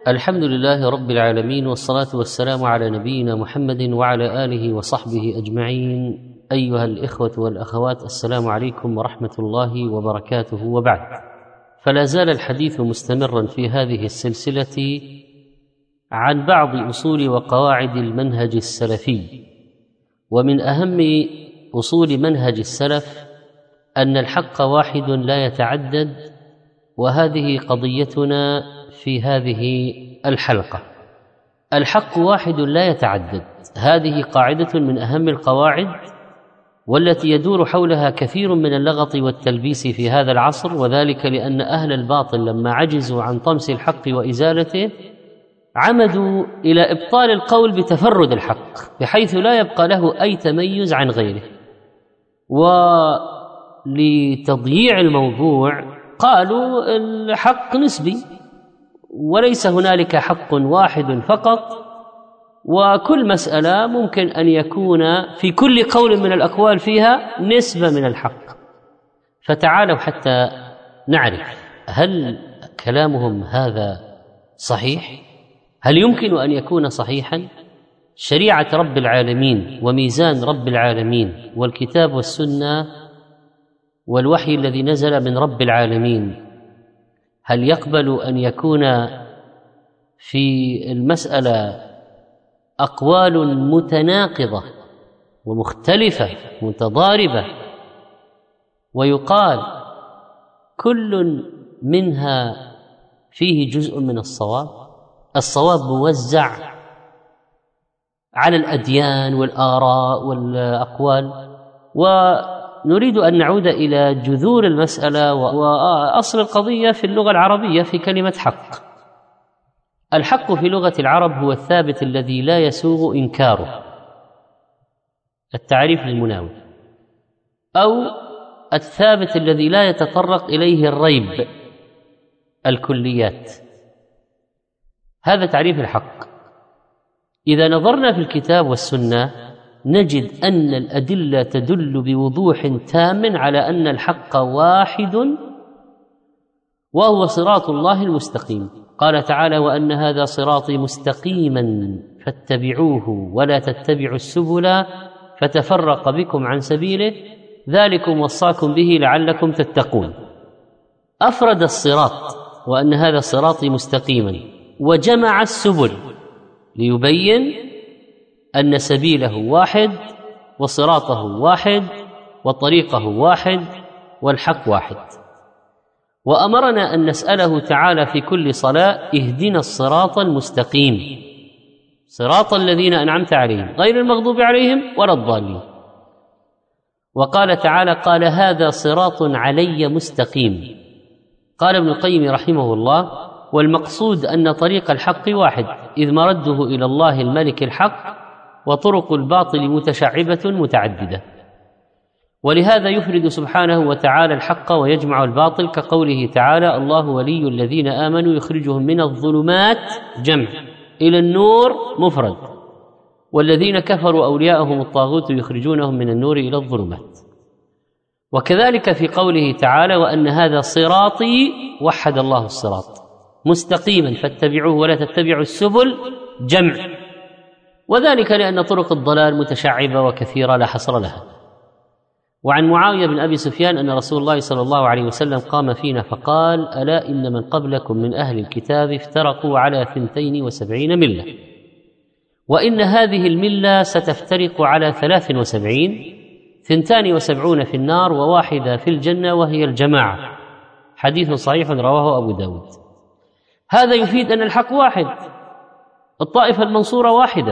الحمد لله رب العالمين، والصلاة والسلام على نبينا محمد وعلى آله وصحبه أجمعين. أيها الإخوة والأخوات، السلام عليكم ورحمة الله وبركاته، وبعد. فلا زال الحديث مستمرا في هذه السلسلة عن بعض أصول وقواعد المنهج السلفي. ومن أهم أصول منهج السلف أن الحق واحد لا يتعدد، وهذه قضيتنا في هذه الحلقة. الحق واحد لا يتعدد، هذه قاعدة من أهم القواعد، والتي يدور حولها كثير من اللغط والتلبيس في هذا العصر، وذلك لأن أهل الباطل لما عجزوا عن طمس الحق وإزالته عمدوا إلى إبطال القول بتفرد الحق، بحيث لا يبقى له أي تميز عن غيره. ولتضييع الموضوع قالوا الحق نسبي، وليس هنالك حق واحد فقط، وكل مسألة ممكن أن يكون في كل قول من الأقوال فيها نسبة من الحق. فتعالوا حتى نعرف هل كلامهم هذا صحيح؟ هل يمكن أن يكون صحيحا؟ شريعة رب العالمين وميزان رب العالمين والكتاب والسنة والوحي الذي نزل من رب العالمين، هل يقبل أن يكون في المسألة أقوال متناقضة ومختلفة متضاربة ويقال كل منها فيه جزء من الصواب؟ الصواب موزع على الأديان والآراء والأقوال. ونريد أن نعود إلى جذور المسألة وأصل القضية في اللغة العربية في كلمة حق. الحق في لغة العرب هو الثابت الذي لا يسوغ إنكاره، التعريف المناوي، أو الثابت الذي لا يتطرق إليه الريب، الكليات. هذا تعريف الحق. إذا نظرنا في الكتاب والسنة نجد أن الأدلة تدل بوضوح تام على أن الحق واحد، وهو صراط الله المستقيم. قال تعالى: وأن هذا صراطي مستقيما فاتبعوه ولا تتبعوا السبل فتفرق بكم عن سبيله ذلكم وصاكم به لعلكم تتقون. أفرد الصراط وأن هذا صراطي مستقيما، وجمع السبل ليبين أن سبيله واحد وصراطه واحد وطريقه واحد والحق واحد. وأمرنا أن نسأله تعالى في كل صلاة: اهدنا الصراط المستقيم، صراط الذين أنعمت عليهم غير المغضوب عليهم ولا الضالين. وقال تعالى: قال هذا صراط علي مستقيم. قال ابن القيم رحمه الله: والمقصود أن طريق الحق واحد، إذ مرده إلى الله الملك الحق، وطرق الباطل متشعبة متعددة. ولهذا يفرد سبحانه وتعالى الحق ويجمع الباطل، كقوله تعالى: الله ولي الذين آمنوا يخرجهم من الظلمات جمع إلى النور مفرد، والذين كفروا أولياءهم الطاغوت يخرجونهم من النور إلى الظلمات. وكذلك في قوله تعالى: وأن هذا صراطي، وحد الله الصراط، مستقيما فاتبعوه ولا تتبعوا السبل جمع، وذلك لأن طرق الضلال متشعبة وكثيرة لا حصر لها. وعن معاوية بن أبي سفيان أن رسول الله صلى الله عليه وسلم قام فينا فقال: ألا إن من قبلكم من أهل الكتاب افترقوا على 72 ملة، وإن هذه الملة ستفترق على 73، 72 في النار وواحدة في الجنة وهي الجماعة. حديث صحيح رواه أبو داود. هذا يفيد أن الحق واحد، الطائفة المنصورة واحدة،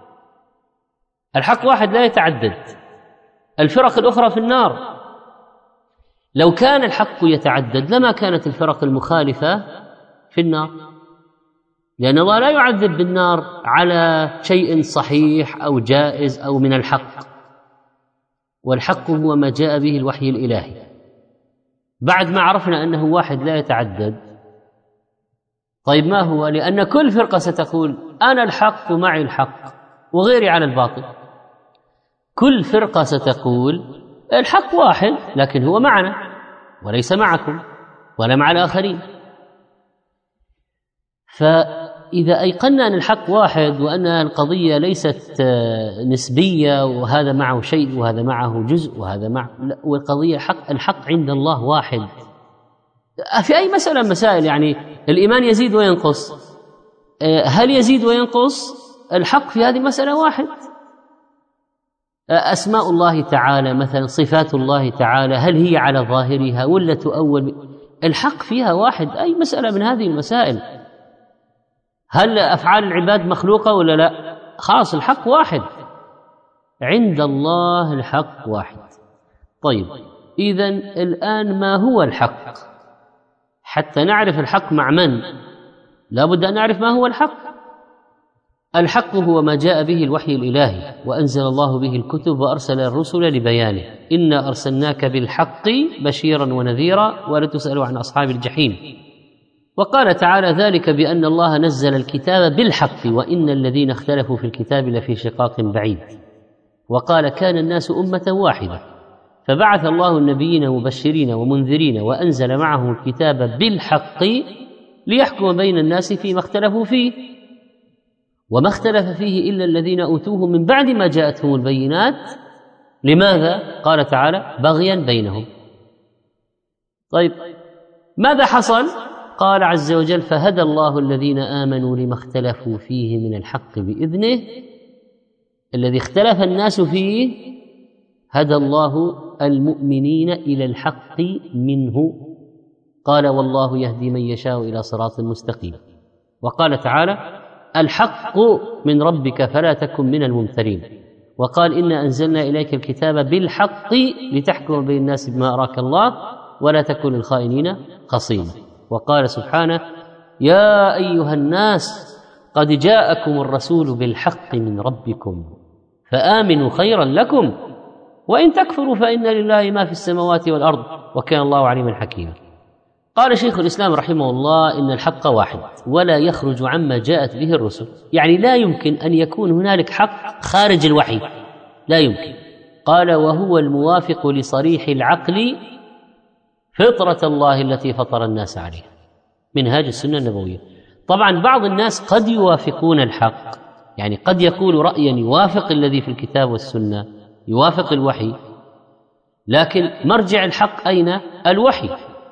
الحق واحد لا يتعدد، الفرق الأخرى في النار. لو كان الحق يتعدد لما كانت الفرق المخالفة في النار، لأن الله لا يعذب بالنار على شيء صحيح أو جائز أو من الحق، والحق هو ما جاء به الوحي الإلهي. بعد ما عرفنا أنه واحد لا يتعدد، طيب ما هو؟ لأن كل فرقة ستقول أنا الحق ومعي الحق وغيري على الباطل. كل فرقة ستقول الحق واحد لكن هو معنا وليس معكم ولا مع الآخرين. إذا أيقنا أن الحق واحد وأن القضية ليست نسبية وهذا معه شيء وهذا معه جزء وهذا معه، لا، والقضية الحق عند الله واحد في أي مسألة مسائل. يعني الإيمان يزيد وينقص، هل يزيد وينقص؟ الحق في هذه المسألة واحد. أسماء الله تعالى مثلا، صفات الله تعالى، هل هي على ظاهرها ولا تؤول؟ الحق فيها واحد. أي مسألة من هذه المسائل، هل أفعال العباد مخلوقة ولا لا؟ خلاص الحق واحد عند الله، الحق واحد. طيب إذن الآن ما هو الحق؟ حتى نعرف الحق مع من لا بد أن نعرف ما هو الحق. الحق هو ما جاء به الوحي الإلهي وأنزل الله به الكتب وأرسل الرسل لبيانه. إنا أرسلناك بالحق بشيرا ونذيرا ولا تسأل عن أصحاب الجحيم. وقال تعالى ذلك بأن الله نزل الكتاب بالحق وإن الذين اختلفوا في الكتاب لفي شقاق بعيد. وقال كان الناس أمة واحدة فبعث الله النبيين مبشرين ومنذرين وأنزل معهم الكتاب بالحق ليحكم بين الناس فيما اختلفوا فيه وما اختلف فيه إلا الذين أوتوه من بعد ما جاءتهم البينات. لماذا؟ قال تعالى بغيا بينهم. طيب ماذا حصل؟ قال عز وجل فهدى الله الذين آمنوا لما اختلفوا فيه من الحق بإذنه. الذي اختلف الناس فيه هدى الله المؤمنين إلى الحق منه. قال والله يهدي من يشاء إلى صراط مستقيم. وقال تعالى الحق من ربك فلا تكن من الممترين. وقال إنا أنزلنا إليك الكتاب بالحق لتحكم بين الناس بما أراك الله ولا تكن للخائنين خصيما. وقال سبحانه يا أيها الناس قد جاءكم الرسول بالحق من ربكم فآمنوا خيرا لكم وإن تكفروا فإن لله ما في السماوات والأرض وكان الله عليما حكيما. قال شيخ الإسلام رحمه الله إن الحق واحد ولا يخرج عما جاءت به الرسل. يعني لا يمكن أن يكون هنالك حق خارج الوحي، لا يمكن. قال وهو الموافق لصريح العقل فطرة الله التي فطر الناس عليها، منهاج السنة النبوية. طبعا بعض الناس قد يوافقون الحق، يعني قد يقول رأيا يوافق الذي في الكتاب والسنة، يوافق الوحي، لكن مرجع الحق أين؟ الوحي.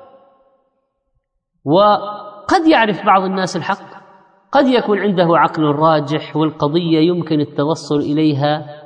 وقد يعرف بعض الناس الحق، قد يكون عنده عقل راجح والقضية يمكن التوصل إليها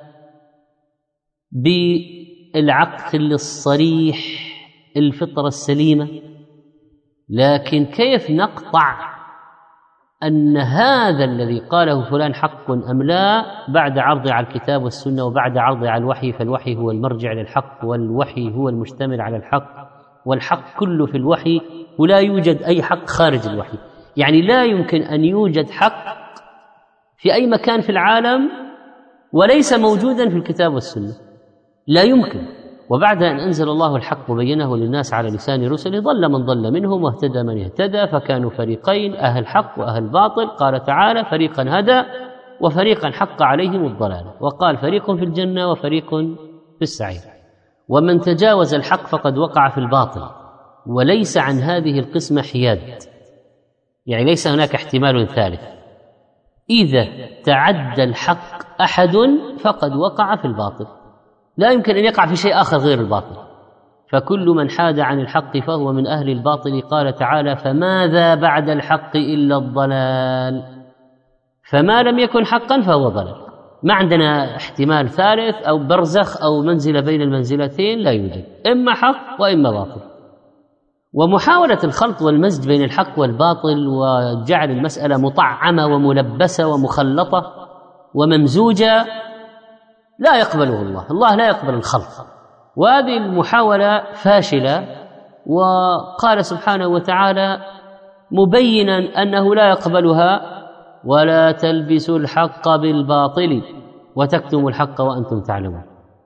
بالعقل الصريح الفطرة السليمة، لكن كيف نقطع أن هذا الذي قاله فلان حق أم لا بعد عرضه على الكتاب والسنة وبعد عرضه على الوحي؟ فالوحي هو المرجع للحق والوحي هو المشتمل على الحق والحق كله في الوحي ولا يوجد أي حق خارج الوحي. يعني لا يمكن أن يوجد حق في أي مكان في العالم وليس موجودا في الكتاب والسنة، لا يمكن. وبعد أن أنزل الله الحق وبينه للناس على لسان رسله ضل من ضل منهم واهتدى من اهتدى فكانوا فريقين أهل حق وأهل باطل. قال تعالى فريقا هدى وفريقا حق عليهم الضلالة. وقال فريق في الجنة وفريق في السعير. ومن تجاوز الحق فقد وقع في الباطل وليس عن هذه القسمة حياد، يعني ليس هناك احتمال ثالث. إذا تعدى الحق أحد فقد وقع في الباطل، لا يمكن أن يقع في شيء آخر غير الباطل. فكل من حاد عن الحق فهو من أهل الباطل. قال تعالى فماذا بعد الحق إلا الضلال. فما لم يكن حقا فهو ضلال. ما عندنا احتمال ثالث أو برزخ أو منزلة بين المنزلتين، لا يوجد، إما حق وإما باطل. ومحاولة الخلط والمزج بين الحق والباطل وجعل المسألة مطعمة وملبسة ومخلطة وممزوجة لا يقبله الله. الله لا يقبل الخلط، وهذه المحاولة فاشلة. وقال سبحانه وتعالى مبينا أنه لا يقبلها ولا تلبسوا الحق بالباطل وتكتموا الحق وأنتم تعلمون.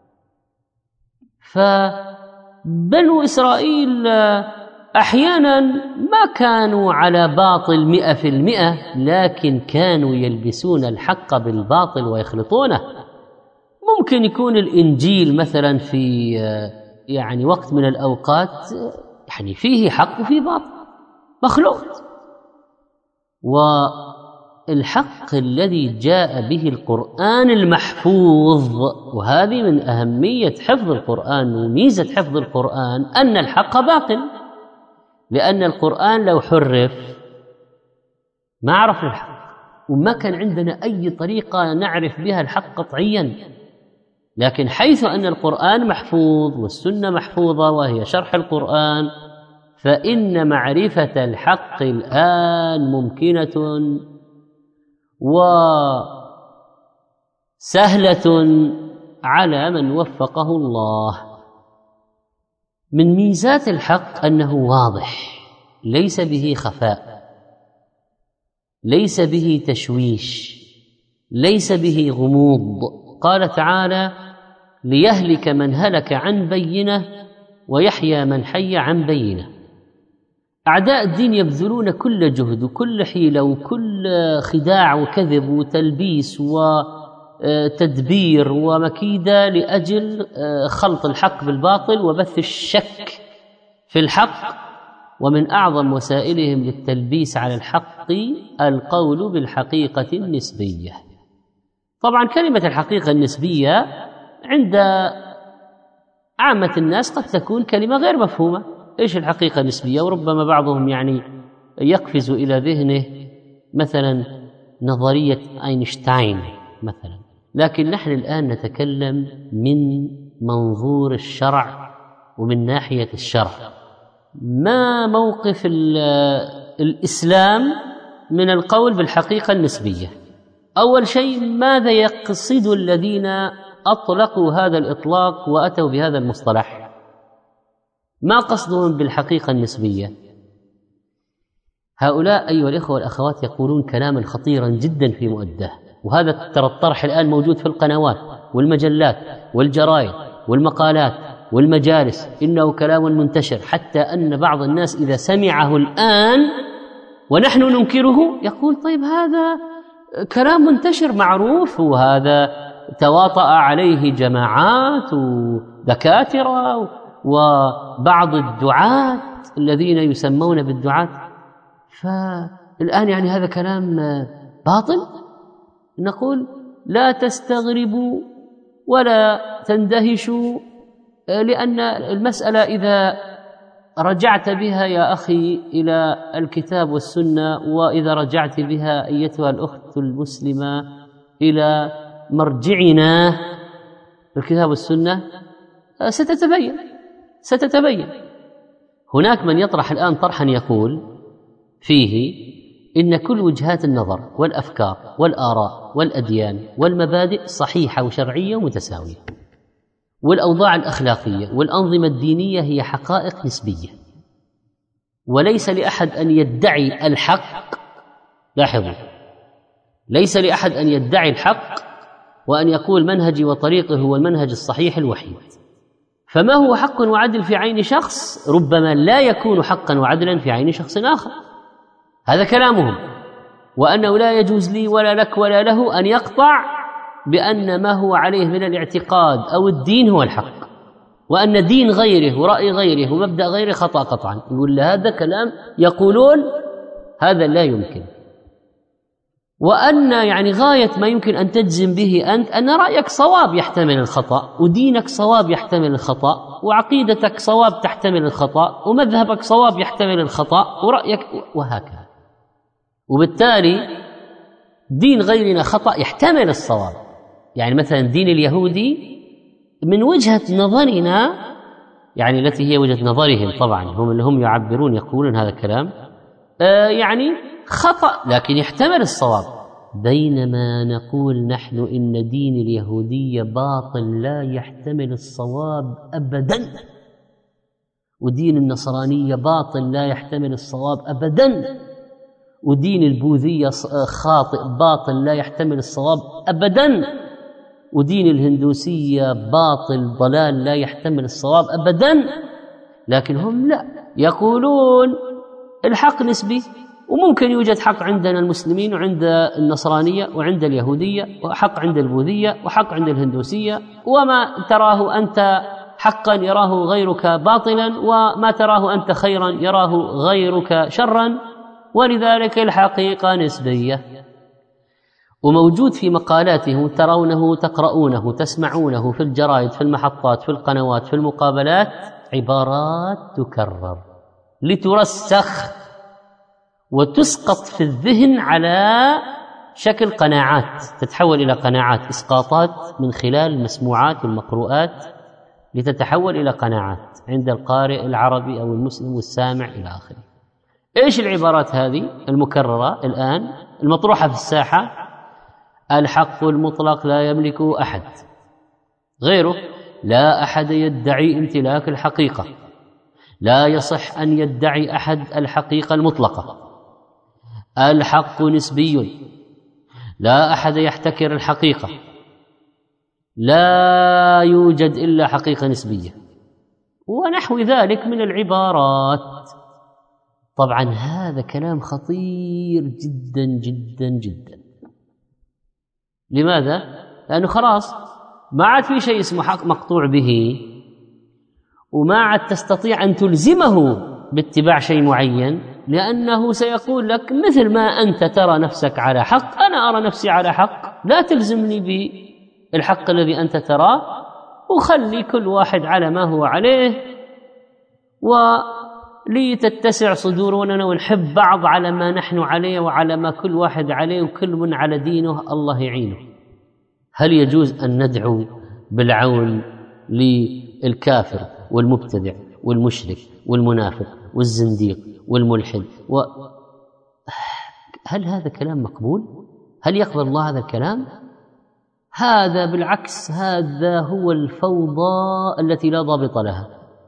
فبنو إسرائيل أحيانا ما كانوا على باطل 100%، لكن كانوا يلبسون الحق بالباطل ويخلطونه. ممكن يكون الإنجيل مثلا في يعني وقت من الأوقات يعني فيه حق وفيه باطل مخلوط، الحق الذي جاء به القرآن المحفوظ. وهذه من أهمية حفظ القرآن وميزة حفظ القرآن أن الحق باق، لأن القرآن لو حرف ما عرفنا الحق، وما كان عندنا أي طريقة نعرف بها الحق قطعيا. لكن حيث أن القرآن محفوظ والسنة محفوظة وهي شرح القرآن، فإن معرفة الحق الآن ممكنة وسهلة على من وفقه الله. من ميزات الحق أنه واضح، ليس به خفاء، ليس به تشويش، ليس به غموض. قال تعالى: ليهلك من هلك عن بينة ويحيى من حي عن بينة. أعداء الدين يبذلون كل جهد وكل حيلة وكل خداع وكذب وتلبيس وتدبير ومكيدة لأجل خلط الحق بالباطل وبث الشك في الحق. ومن أعظم وسائلهم للتلبيس على الحق القول بالحقيقة النسبية. طبعا كلمة الحقيقة النسبية عند عامة الناس قد تكون كلمة غير مفهومة. إيش الحقيقة النسبية؟ وربما بعضهم يقفز إلى ذهنه مثلا نظرية أينشتاين مثلا. لكن نحن الآن نتكلم من منظور الشرع ومن ناحية الشرع. ما موقف الإسلام من القول بالحقيقة النسبية؟ أول شيء، ماذا يقصد الذين أطلقوا هذا الإطلاق وأتوا بهذا المصطلح؟ ما قصدهم بالحقيقة النسبية؟ هؤلاء أيها الإخوة والأخوات يقولون كلاما خطيرا جدا في مؤداه، وهذا ترى الطرح الآن موجود في القنوات والمجلات والجرائد والمقالات والمجالس. إنه كلام منتشر، حتى أن بعض الناس إذا سمعه الآن ونحن ننكره يقول: طيب هذا كلام منتشر معروف، وهذا تواطأ عليه جماعات ودكاترة وبعض الدعاة الذين يسمون بالدعاة، فالآن هذا كلام باطل. نقول: لا تستغربوا ولا تندهشوا، لأن المسألة إذا رجعت بها يا أخي إلى الكتاب والسنة، وإذا رجعت بها أيتها الأخت المسلمة إلى مرجعنا الكتاب والسنة، ستتبين. هناك من يطرح الآن طرحا يقول فيه إن كل وجهات النظر والأفكار والآراء والأديان والمبادئ صحيحة وشرعية ومتساوية، والأوضاع الأخلاقية والأنظمة الدينية هي حقائق نسبية، وليس لأحد أن يدعي الحق. لاحظوا، ليس لأحد أن يدعي الحق وأن يقول منهجي وطريقه هو المنهج الصحيح الوحيد. فما هو حق وعدل في عين شخص ربما لا يكون حقا وعدلا في عين شخص آخر. هذا كلامهم، وأنه لا يجوز لي ولا لك ولا له أن يقطع بأن ما هو عليه من الاعتقاد أو الدين هو الحق، وأن دين غيره ورأي غيره ومبدأ غيره خطأ قطعا. يقول هذا كلام يقولون هذا لا يمكن، وأن غاية ما يمكن أن تجزم به أنت أن رأيك صواب يحتمل الخطأ، ودينك صواب يحتمل الخطأ، وعقيدتك صواب تحتمل الخطأ، ومذهبك صواب يحتمل الخطأ، ورأيك وهكذا. وبالتالي دين غيرنا خطأ يحتمل الصواب. مثلا دين اليهودي من وجهة نظرنا التي هي وجهة نظرهم، طبعا هم يعبرون يقولون هذا الكلام خطأ لكن يحتمل الصواب، بينما نقول نحن إن دين اليهودية باطل لا يحتمل الصواب أبدا، ودين النصرانية باطل لا يحتمل الصواب أبدا، ودين البوذية خاطئ باطل لا يحتمل الصواب أبدا، ودين الهندوسية باطل ضلال لا يحتمل الصواب أبدا. لكن هم لا، يقولون الحق نسبي، وممكن يوجد حق عندنا المسلمين وعند النصرانية وعند اليهودية، وحق عند البوذية وحق عند الهندوسية، وما تراه أنت حقا يراه غيرك باطلا، وما تراه أنت خيرا يراه غيرك شرا، ولذلك الحقيقة نسبية. وموجود في مقالاته، ترونه تقرؤونه تسمعونه في الجرائد في المحطات في القنوات في المقابلات، عبارات تكرر لترسخ وتسقط في الذهن على شكل قناعات، تتحول إلى قناعات، إسقاطات من خلال المسموعات والمقروءات لتتحول إلى قناعات عند القارئ العربي أو المسلم والسامع إلى آخره. إيش العبارات هذه المكررة الآن المطروحة في الساحة؟ الحق المطلق لا يملكه أحد غيره، لا أحد يدعي امتلاك الحقيقة، لا يصح أن يدعي أحد الحقيقة المطلقة، الحق نسبي، لا أحد يحتكر الحقيقة، لا يوجد إلا حقيقة نسبية، ونحو ذلك من العبارات. طبعا هذا كلام خطير جدا جدا جدا. لماذا؟ لأنه خلاص ما عاد في شيء اسمه حق مقطوع به، وما عاد تستطيع أن تلزمه باتباع شيء معين، لأنه سيقول لك مثل ما أنت ترى نفسك على حق أنا أرى نفسي على حق، لا تلزمني بالحق الذي أنت تراه، وخلي كل واحد على ما هو عليه، ولتتسع صدورنا ونحب بعض على ما نحن عليه وعلى ما كل واحد عليه، وكل من على دينه الله يعينه. هل يجوز أن ندعو بالعون للكافر والمبتدع والمشرك والمنافق والزنديق والملحد هل هذا كلام مقبول؟ هل يقبل الله هذا الكلام؟ هذا بالعكس، هذا هو الفوضى التي لا ضابط لها،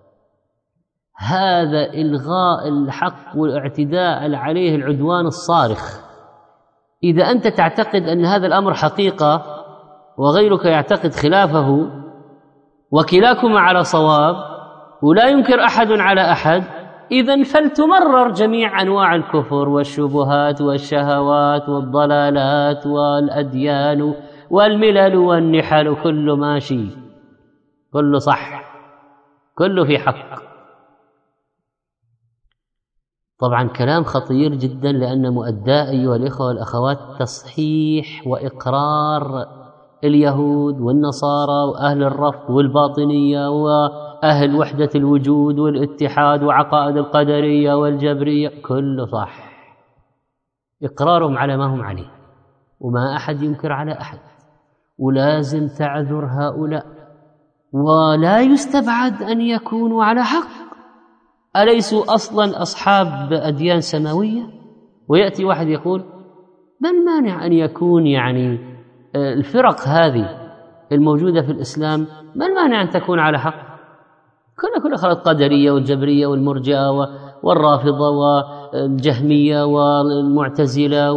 هذا إلغاء الحق والاعتداء عليه العدوان الصارخ. إذا أنت تعتقد أن هذا الأمر حقيقة وغيرك يعتقد خلافه وكلاكما على صواب ولا ينكر أحد على أحد، إذن فلتمرر جميع أنواع الكفر والشبهات والشهوات والضلالات والأديان والملل والنحل، كله ماشي، كله صح، كله في حق. طبعا كلام خطير جدا، لأن مؤداه أيها الإخوة والأخوات تصحيح وإقرار اليهود والنصارى وأهل الرفض والباطنية وأهل وحدة الوجود والاتحاد وعقائد القدرية والجبرية، كله صح، إقرارهم على ما هم عليه، وما أحد ينكر على أحد، ولازم تعذر هؤلاء، ولا يستبعد أن يكونوا على حق. أليسوا أصلا أصحاب أديان سماوية؟ ويأتي واحد يقول ما المانع أن يكون يعني الفرق هذه الموجودة في الإسلام ما المانع أن تكون على حق؟ كلها خلط قدرية والجبرية والمرجئة والرافضة والجهمية والمعتزلة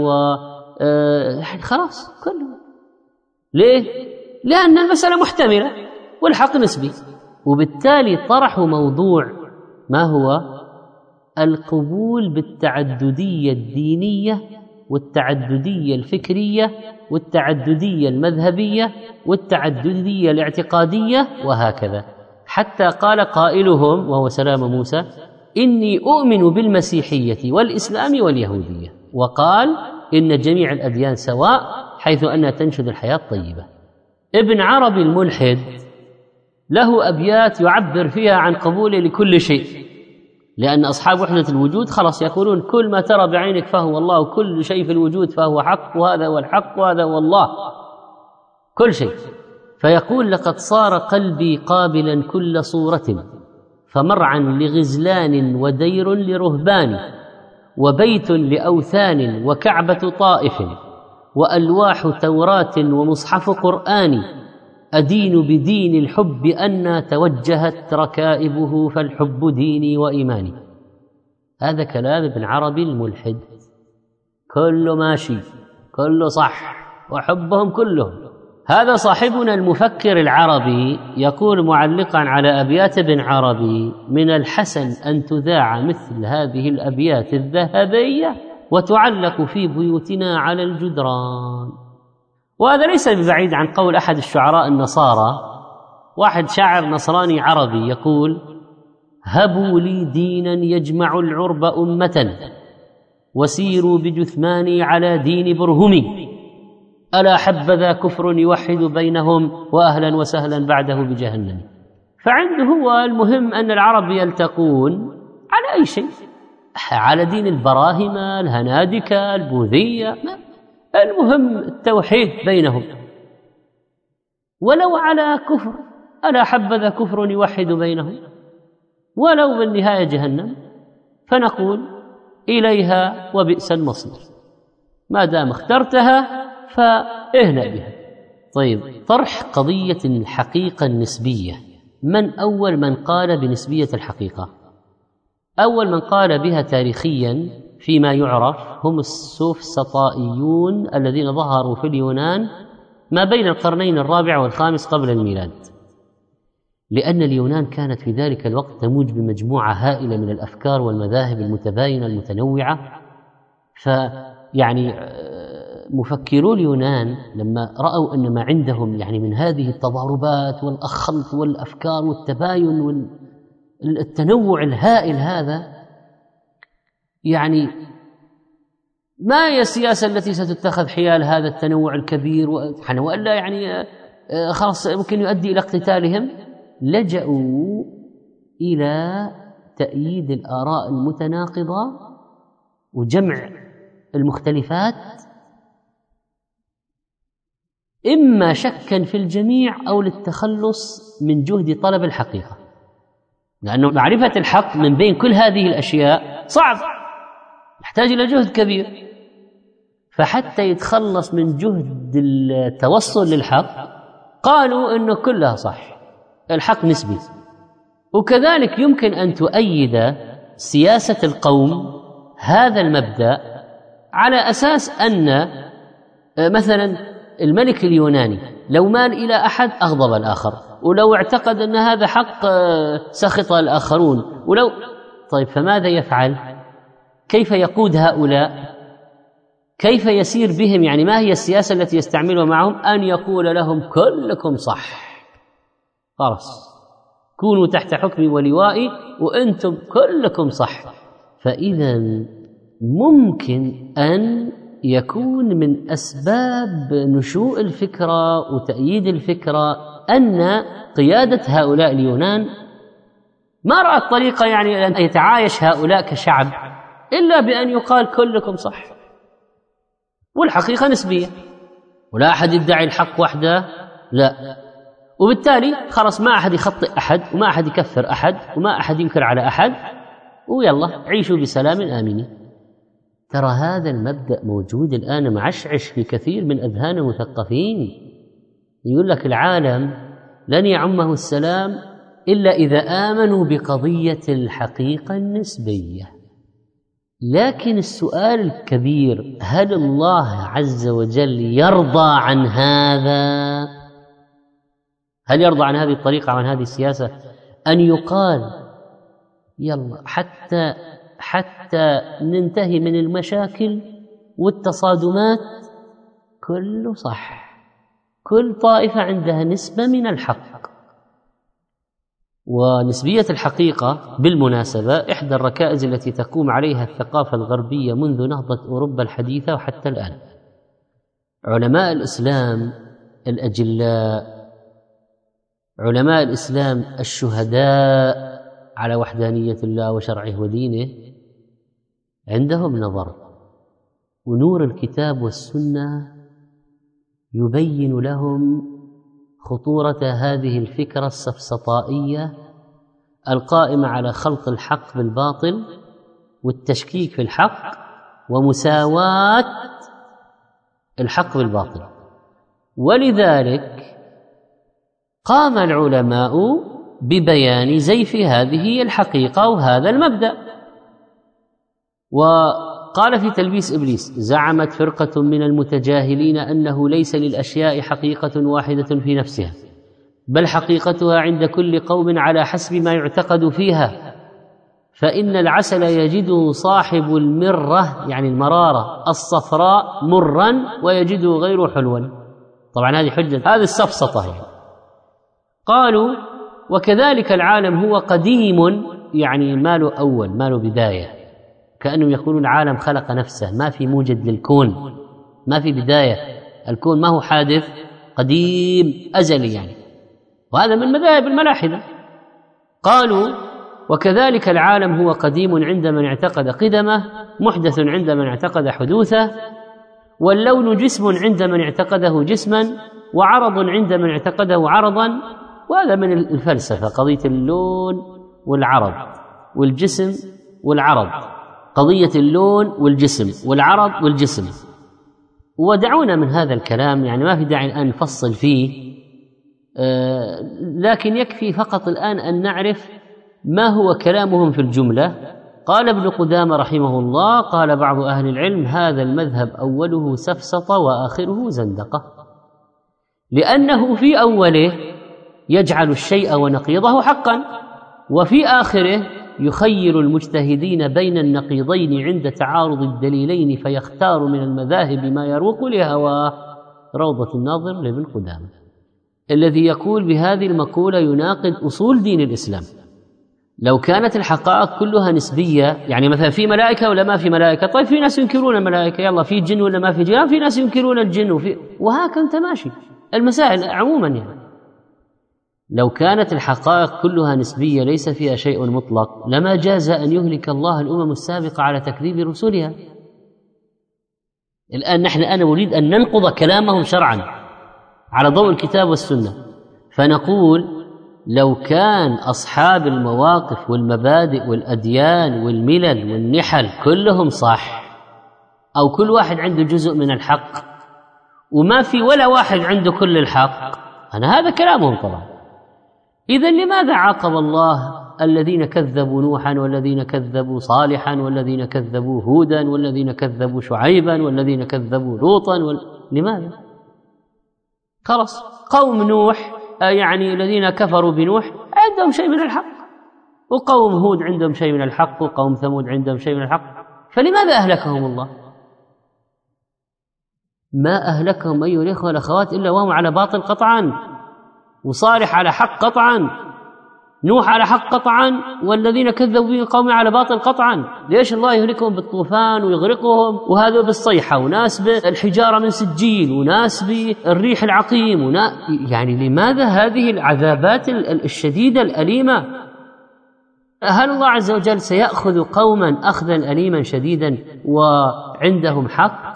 خلاص كله. ليه؟ لأن المسألة محتملة والحق نسبي، وبالتالي طرحوا موضوع ما هو القبول بالتعددية الدينية والتعددية الفكرية والتعددية المذهبية والتعددية الاعتقادية وهكذا، حتى قال قائلهم وهو سلام موسى إني أؤمن بالمسيحية والإسلام واليهودية، وقال إن جميع الأديان سواء حيث أنها تنشد الحياة الطيبة. ابن عربي الملحد له أبيات يعبر فيها عن قبوله لكل شيء، لأن أصحاب وحدة الوجود خلاص يقولون كل ما ترى بعينك فهو الله، وكل شيء في الوجود فهو حق، وهذا هو الحق وهذا هو الله كل شيء. فيقول لقد صار قلبي قابلا كل صورة، فمرعا لغزلان ودير لرهبان، وبيت لأوثان وكعبة طائف، وألواح توراة ومصحف قرآن، أدين بدين الحب أن توجهت ركائبه، فالحب ديني وإيماني. هذا كلام ابن عربي الملحد، كله ماشي، كله صح، وحبهم كلهم. هذا صاحبنا المفكر العربي يقول معلقا على أبيات ابن عربي من الحسن أن تذاع مثل هذه الأبيات الذهبية وتعلق في بيوتنا على الجدران. وهذا ليس ببعيد عن قول أحد الشعراء النصارى، واحد شاعر نصراني عربي يقول هبوا لي دينا يجمع العرب أمة، وسيروا بجثماني على دين برهمي، ألا حبذا كفر يوحد بينهم وأهلا وسهلا بعده بجهنم. فعنده هو المهم أن العرب يلتقون على أي شيء، على دين البراهمة الهنادكة البوذية، المهم التوحيد بينهم، ولو على كفر، ألا حبذا كفر يوحد بينهم ولو بالنهاية جهنم، فنقول إليها وبئس المصير، ما دام اخترتها فاهنأ بها. طيب، طرح قضية الحقيقة النسبية. من أول من قال بنسبية الحقيقة؟ أول من قال بها تاريخيا فيما يعرف هم السوفسطائيون الذين ظهروا في اليونان ما بين القرنين الرابع والخامس قبل الميلاد، لأن اليونان كانت في ذلك الوقت تموج بمجموعة هائلة من الأفكار والمذاهب المتباينة المتنوعة. فيعني مفكرو اليونان لما رأوا أن ما عندهم يعني من هذه التضاربات والخلط والأفكار والتباين والتنوع الهائل هذا، يعني ما هي السياسة التي ستتخذ حيال هذا التنوع الكبير، وإلا يعني خلاص ممكن يؤدي إلى اقتتالهم. لجأوا إلى تأييد الآراء المتناقضة وجمع المختلفات، إما شكا في الجميع أو للتخلص من جهد طلب الحقيقة، لأنه معرفة الحق من بين كل هذه الأشياء صعب، يحتاج إلى جهد كبير. فحتى يتخلص من جهد التوصل للحق قالوا إنه كلها صح، الحق نسبي. وكذلك يمكن أن تؤيد سياسة القوم هذا المبدأ على أساس أن مثلا الملك اليوناني لو مال إلى أحد أغضب الآخر، ولو اعتقد أن هذا حق سخط الآخرون، طيب فماذا يفعل؟ كيف يقود هؤلاء؟ كيف يسير بهم؟ يعني ما هي السياسة التي يستعملها معهم؟ أن يقول لهم كلكم صح، خلاص كونوا تحت حكمي ولوائي وأنتم كلكم صح. فإذا ممكن أن يكون من أسباب نشوء الفكرة وتأييد الفكرة أن قيادة هؤلاء اليونان ما رأت طريقة يعني أن يتعايش هؤلاء كشعب إلا بأن يقال كلكم صح، والحقيقة نسبية ولا أحد يدعي الحق وحده، لا. وبالتالي خلاص ما أحد يخطئ أحد وما أحد يكفر أحد وما أحد ينكر على أحد، ويلا عيشوا بسلام آمنين. ترى هذا المبدأ موجود الآن معشعش في كثير من أذهان المثقفين. يقول لك العالم لن يعمه السلام إلا إذا آمنوا بقضية الحقيقة النسبية. لكن السؤال الكبير، هل الله عز وجل يرضى عن هذا؟ هل يرضى عن هذه الطريقة وعن هذه السياسة؟ أن يقال يلا حتى ننتهي من المشاكل والتصادمات كله صح، كل طائفة عندها نسبة من الحق. ونسبية الحقيقة بالمناسبة إحدى الركائز التي تقوم عليها الثقافة الغربية منذ نهضة أوروبا الحديثة وحتى الآن. علماء الإسلام الأجلاء، علماء الإسلام الشهداء على وحدانية الله وشرعه ودينه، عندهم نظر، ونور الكتاب والسنة يبين لهم خطورة هذه الفكرة السفسطائية القائمة على خلط الحق بالباطل والتشكيك في الحق ومساواة الحق بالباطل. ولذلك قام العلماء ببيان زيف هذه الحقيقة وهذا المبدأ. وقال في تلبيس إبليس: زعمت فرقة من المتجاهلين أنه ليس للأشياء حقيقة واحدة في نفسها، بل حقيقتها عند كل قوم على حسب ما يعتقد فيها، فإن العسل يجد صاحب المرة يعني المرارة الصفراء مرا ويجد غير حلوا. طبعا هذه حجة، هذه السفسطة يعني. قالوا: وكذلك العالم هو قديم، يعني ما له أول ما له بداية، كأنهم يقولون العالم خلق نفسه، ما في موجد للكون، ما في بداية، الكون ما هو حادث قديم أزلي يعني، وهذا من مذاهب الملاحدة. قالوا وكذلك العالم هو قديم عند من اعتقد قدمه، محدث عند من اعتقد حدوثه، واللون جسم عند من اعتقده جسما، وعرض عند من اعتقده عرضا. وهذا من الفلسفة، قضية اللون والعرض والجسم والعرض، قضية اللون والجسم والعرض والجسم. ودعونا من هذا الكلام، يعني ما في داعي الآن نفصل فيه، لكن يكفي فقط الآن أن نعرف ما هو كلامهم في الجملة. قال ابن قدامة رحمه الله: قال بعض أهل العلم: هذا المذهب أوله سفسطة وآخره زندقة، لأنه في أوله يجعل الشيء ونقيضه حقا، وفي آخره يخير المجتهدين بين النقيضين عند تعارض الدليلين فيختار من المذاهب ما يروق لهواه. روضة الناظر لابن قدامة، الذي يقول بهذه المقولة يناقض أصول دين الإسلام. لو كانت الحقائق كلها نسبية، يعني مثلا في ملائكة ولا ما في ملائكة، طيب في ناس ينكرون الملائكة، يلا في جن ولا ما في جن، في ناس ينكرون الجن، وهكذا انت ماشي المسائل عموما. يعني لو كانت الحقائق كلها نسبية ليس فيها شيء مطلق لما جاز أن يهلك الله الأمم السابقة على تكذيب رسلها. الآن أنا نريد أن ننقض كلامهم شرعا على ضوء الكتاب والسنة، فنقول لو كان أصحاب المواقف والمبادئ والأديان والملل والنحل كلهم صح، أو كل واحد عنده جزء من الحق وما في ولا واحد عنده كل الحق، هذا كلامهم طبعا. إذن لماذا عاقب الله الذين كذبوا نوحا والذين كذبوا صالحا والذين كذبوا هودا والذين كذبوا شعيبا والذين كذبوا لوطا لماذا؟ خلاص قوم نوح يعني الذين كفروا بنوح عندهم شيء من الحق، وقوم هود عندهم شيء من الحق، وقوم ثمود عندهم شيء من الحق، فلماذا أهلكهم الله؟ ما أهلكهم أيها الإخوة والأخوات إلا وهم على باطل قطعا، وصالح على حق قطعا، نوح على حق قطعا، والذين كذبوا به قوم على باطل قطعا. ليش الله يهلكهم بالطوفان ويغرقهم، وهذا بالصيحة، وناس بالحجارة من سجيل، وناس بالريح العقيم، يعني لماذا هذه العذابات الشديدة الأليمة؟ هل الله عز وجل سيأخذ قوما أخذا أليما شديدا وعندهم حق،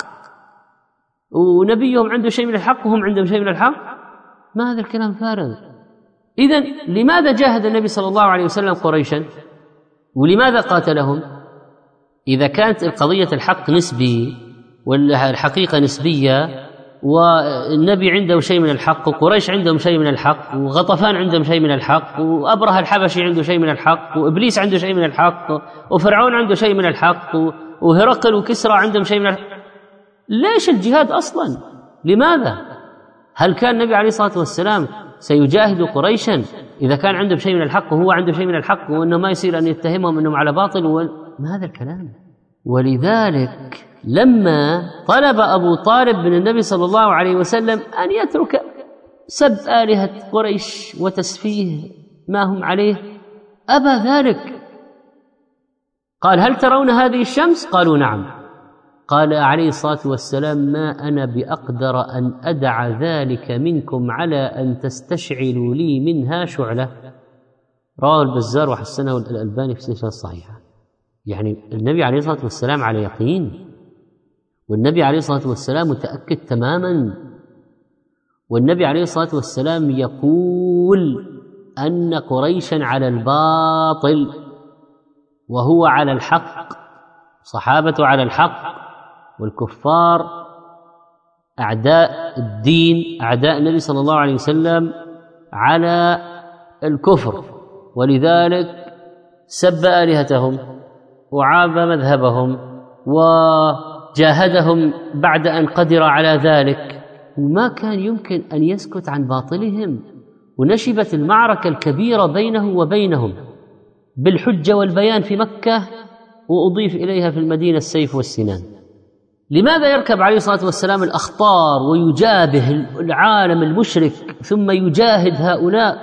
ونبيهم عنده شيء من الحق وهم عندهم شيء من الحق؟ ما هذا الكلام فارغ. إذن لماذا جاهد النبي صلى الله عليه وسلم قريشا، ولماذا قاتلهم؟ إذا كانت القضية الحق نسبي والحقيقة نسبية، والنبي عنده شيء من الحق، وقريش عندهم شيء من الحق، وغطفان عندهم شيء من الحق، وأبرهة الحبشي عنده شيء من الحق، وإبليس عنده شيء من الحق، وفرعون عنده شيء من الحق، وهرقل وكسرى عندهم شيء من الحق، ليش الجهاد أصلا؟ لماذا؟ هل كان النبي عليه الصلاة والسلام سيجاهد قريشا إذا كان عندهم شيء من الحق وهو عنده شيء من الحق، وأنه ما يصير أن يتهمهم أنهم على باطل ما هذا الكلام. ولذلك لما طلب أبو طالب من النبي صلى الله عليه وسلم أن يترك سب آلهة قريش وتسفيه ما هم عليه، أبى ذلك. قال: هل ترون هذه الشمس؟ قالوا: نعم. قال عليه الصلاة والسلام: ما أنا بأقدر أن أدع ذلك منكم على أن تستشعلوا لي منها شعلة. رواه البزار وحسنه الألباني في السلسلة الصحيحة. يعني النبي عليه الصلاة والسلام على يقين، والنبي عليه الصلاة والسلام متأكد تماما، والنبي عليه الصلاة والسلام يقول أن قريشا على الباطل وهو على الحق، صحابته على الحق، والكفار أعداء الدين أعداء النبي صلى الله عليه وسلم على الكفر، ولذلك سب آلهتهم وعاب مذهبهم وجاهدهم بعد أن قدر على ذلك، وما كان يمكن أن يسكت عن باطلهم، ونشبت المعركة الكبيرة بينه وبينهم بالحجة والبيان في مكة، وأضيف إليها في المدينة السيف والسنان. لماذا يركب عليه الصلاة والسلام الأخطار ويجابه العالم المشرك ثم يجاهد هؤلاء،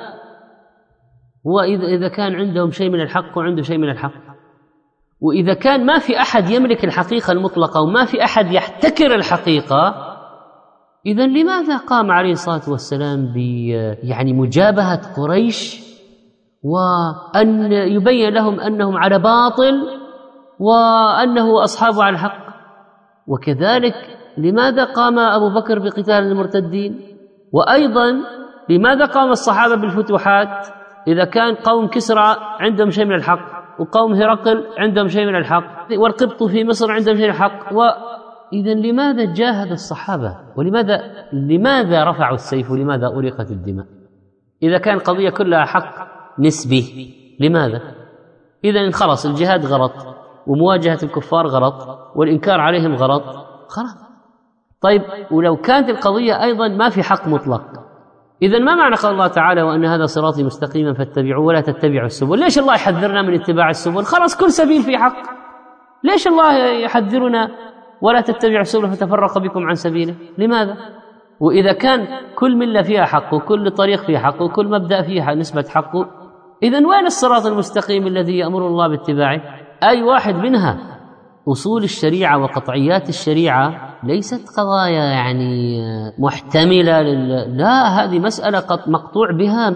وإذا كان عندهم شيء من الحق وعنده شيء من الحق، وإذا كان ما في أحد يملك الحقيقة المطلقة وما في أحد يحتكر الحقيقة، إذن لماذا قام عليه الصلاة والسلام يعني مجابهة قريش وأن يبين لهم أنهم على باطل وأنه أصحاب على الحق؟ وكذلك لماذا قام أبو بكر بقتال المرتدين؟ وأيضا لماذا قام الصحابة بالفتوحات إذا كان قوم كسرى عندهم شيء من الحق وقوم هرقل عندهم شيء من الحق والقبط في مصر عندهم شيء من الحق؟ إذن لماذا جاهد الصحابة؟ لماذا رفعوا السيف ولماذا أريقت الدماء؟ إذا كان قضية كلها حق نسبي لماذا؟ إذن خلاص الجهاد غلط ومواجهة الكفار غلط والإنكار عليهم غلط، خلاص. طيب ولو كانت القضية أيضا ما في حق مطلق، إذن ما معنى قال الله تعالى وأن هذا صراطي مستقيما فاتبعوه ولا تتبعوا السبل؟ ليش الله يحذرنا من اتباع السبل؟ خلاص كل سبيل في حق، ليش الله يحذرنا ولا تتبعوا السبل فتفرق بكم عن سبيله؟ لماذا؟ وإذا كان كل ملة فيها حق وكل طريق فيه حق وكل مبدأ فيه نسبة حق، إذن وين الصراط المستقيم الذي يأمر الله باتباعه؟ أي واحد منها أصول الشريعة وقطعيات الشريعة ليست قضايا يعني محتملة لا، هذه مسألة مقطوع بها،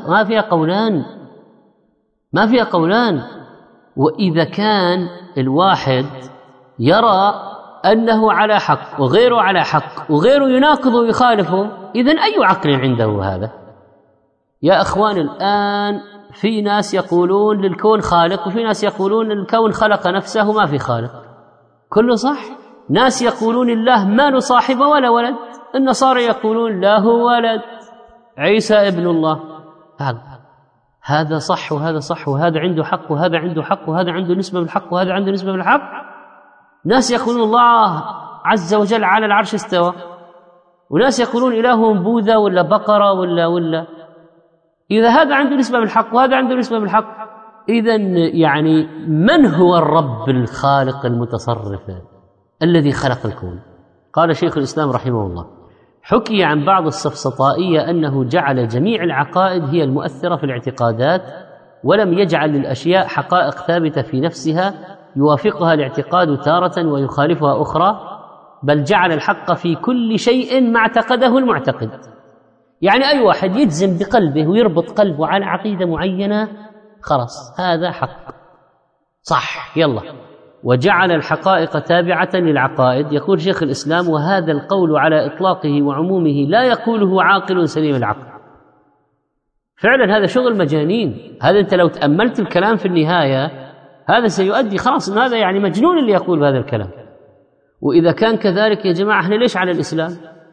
ما فيها قولان. وإذا كان الواحد يرى أنه على حق وغيره على حق وغيره يناقض ويخالفه، إذن أي عقل عنده هذا؟ يا أخوان الآن في ناس يقولون للكون خالق وفي ناس يقولون الكون خلق نفسه ما في خالق، كله صح. ناس يقولون الله ما له صاحب ولا ولد، النصارى يقولون له ولد عيسى ابن الله، هذا صح وهذا صح وهذا عنده حق وهذا عنده حق وهذا عنده نسبة بالحق وهذا عنده نسبة بالحق. ناس يقولون الله عز وجل على العرش استوى، وناس يقولون إلههم بوذا ولا بقرة ولا إذا هذا عنده نسبة بالحق وهذا عنده نسبة بالحق، إذن يعني من هو الرب الخالق المتصرف الذي خلق الكون؟ قال شيخ الإسلام رحمه الله: حكي عن بعض السفسطائية أنه جعل جميع العقائد هي المؤثرة في الاعتقادات، ولم يجعل للأشياء حقائق ثابتة في نفسها يوافقها الاعتقاد تارة ويخالفها أخرى، بل جعل الحق في كل شيء ما اعتقده المعتقد. يعني أي واحد يجزم بقلبه ويربط قلبه على عقيدة معينة خلاص هذا حق صح يلا، وجعل الحقائق تابعة للعقائد. يقول شيخ الإسلام: وهذا القول على إطلاقه وعمومه لا يقوله عاقل سليم العقل. فعلا هذا شغل مجانين، هذا أنت لو تأملت الكلام في النهاية هذا سيؤدي خلاص إن هذا يعني مجنون اللي يقول بهذا الكلام. وإذا كان كذلك يا جماعة احنا ليش على الإسلام؟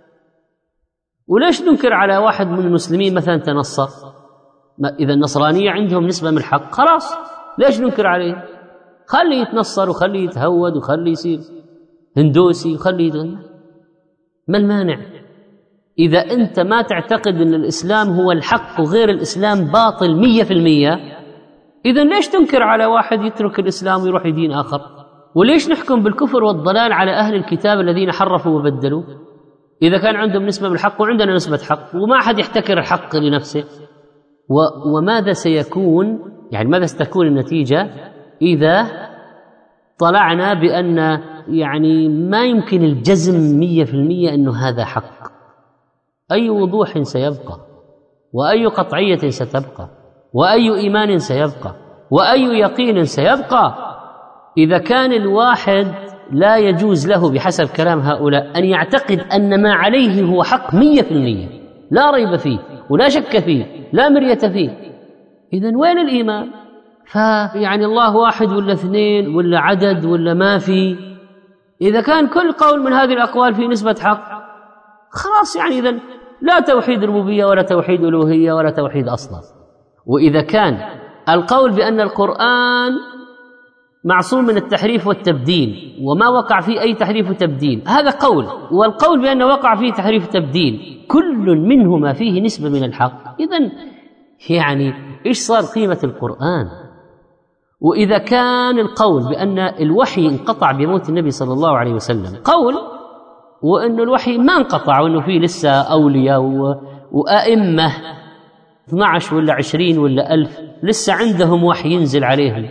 وليش ننكر على واحد من المسلمين مثلا تنصر؟ إذا النصرانية عندهم نسبة من الحق خلاص ليش ننكر عليه؟ خليه يتنصر وخليه يتهود وخليه يصير هندوسي وخليه ما المانع؟ إذا أنت ما تعتقد أن الإسلام هو الحق وغير الإسلام باطل 100%، إذن ليش تنكر على واحد يترك الإسلام ويروح يدين آخر؟ وليش نحكم بالكفر والضلال على أهل الكتاب الذين حرفوا وبدلوا إذا كان عندهم نسبة بالحق وعندنا نسبة حق وما أحد يحتكر الحق لنفسه؟ وماذا سيكون يعني ماذا ستكون النتيجة إذا طلعنا بأن يعني ما يمكن الجزم 100% أنه هذا حق؟ أي وضوح سيبقى، وأي قطعية ستبقى، وأي إيمان سيبقى، وأي يقين سيبقى إذا كان الواحد لا يجوز له بحسب كلام هؤلاء أن يعتقد أن ما عليه هو حق 100% لا ريب فيه ولا شك فيه لا مرية فيه؟ إذن وين الإيمان؟ فيعني الله واحد ولا اثنين ولا عدد ولا ما في؟ إذا كان كل قول من هذه الأقوال في نسبة حق خلاص يعني إذن لا توحيد ربوبية ولا توحيد ألوهية ولا توحيد أصلا. وإذا كان القول بأن القرآن معصوم من التحريف والتبديل وما وقع فيه أي تحريف وتبديل هذا قول، والقول بأنه وقع فيه تحريف وتبديل كل منهما فيه نسبة من الحق، إذن يعني إيش صار قيمة القرآن؟ وإذا كان القول بأن الوحي انقطع بموت النبي صلى الله عليه وسلم قول، وأن الوحي ما انقطع وأنه فيه لسه أولياء وأئمة 12 ولا 20 ولا 1000 لسه عندهم وحي ينزل عليهم،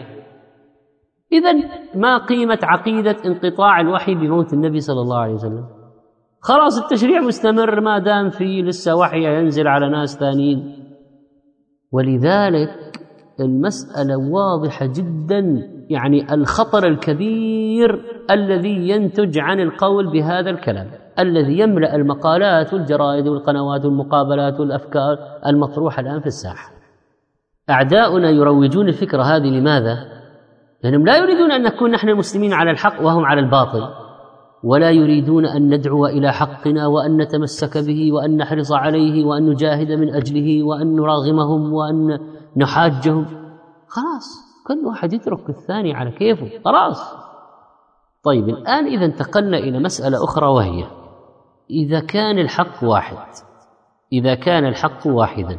إذن ما قيمة عقيدة انقطاع الوحي بموت النبي صلى الله عليه وسلم؟ خلاص التشريع مستمر ما دام في لسه وحي ينزل على ناس ثانيين. ولذلك المسألة واضحة جدا، يعني الخطر الكبير الذي ينتج عن القول بهذا الكلام الذي يملأ المقالات والجرائد والقنوات والمقابلات والأفكار المطروحة الآن في الساحة. أعداؤنا يروجون الفكرة هذه لماذا؟ لأنهم لا يريدون أن نكون نحن المسلمين على الحق وهم على الباطل، ولا يريدون أن ندعو إلى حقنا وأن نتمسك به وأن نحرص عليه وأن نجاهد من أجله وأن نراغمهم وأن نحاجهم. خلاص كل واحد يترك الثاني على كيفه خلاص. طيب الآن إذا انتقلنا إلى مسألة أخرى، وهي إذا كان الحق واحد، إذا كان الحق واحدا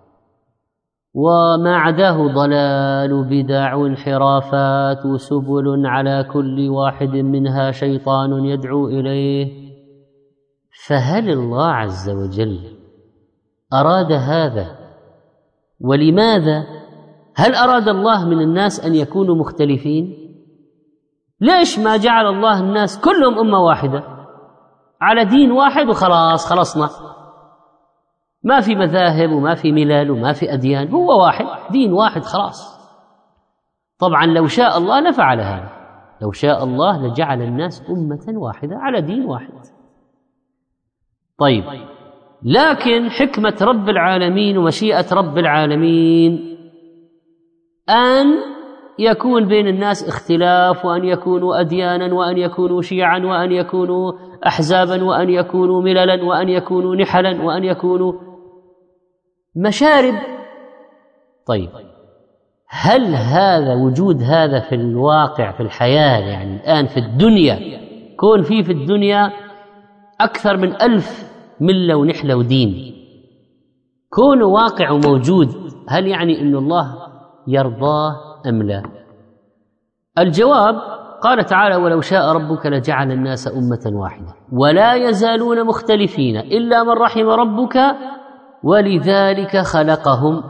وما عداه ضلال بدع وانحرافات وسبل على كل واحد منها شيطان يدعو إليه، فهل الله عز وجل أراد هذا؟ ولماذا؟ هل أراد الله من الناس أن يكونوا مختلفين؟ ليش ما جعل الله الناس كلهم أمة واحدة على دين واحد وخلاص خلصنا؟ ما في مذاهب وما في ملل وما في أديان، هو واحد دين واحد خلاص. طبعا لو شاء الله لفعل هذا، لو شاء الله لجعل الناس أمة واحدة على دين واحد. طيب لكن حكمة رب العالمين ومشيئة رب العالمين أن يكون بين الناس اختلاف، وأن يكونوا أديانا، وأن يكونوا شيعا، وأن يكونوا أحزابا، وأن يكونوا مللا، وأن يكونوا نحلا، وأن يكونوا مشارب. طيب هل هذا وجود هذا في الواقع في الحياة، يعني الآن في الدنيا كون في الدنيا أكثر من 1000 ملة ونحلة ودين، كونه واقع وموجود، هل يعني أن الله يرضاه أم لا؟ الجواب قال تعالى: ولو شاء ربك لجعل الناس أمة واحدة ولا يزالون مختلفين إلا من رحم ربك ولذلك خلقهم.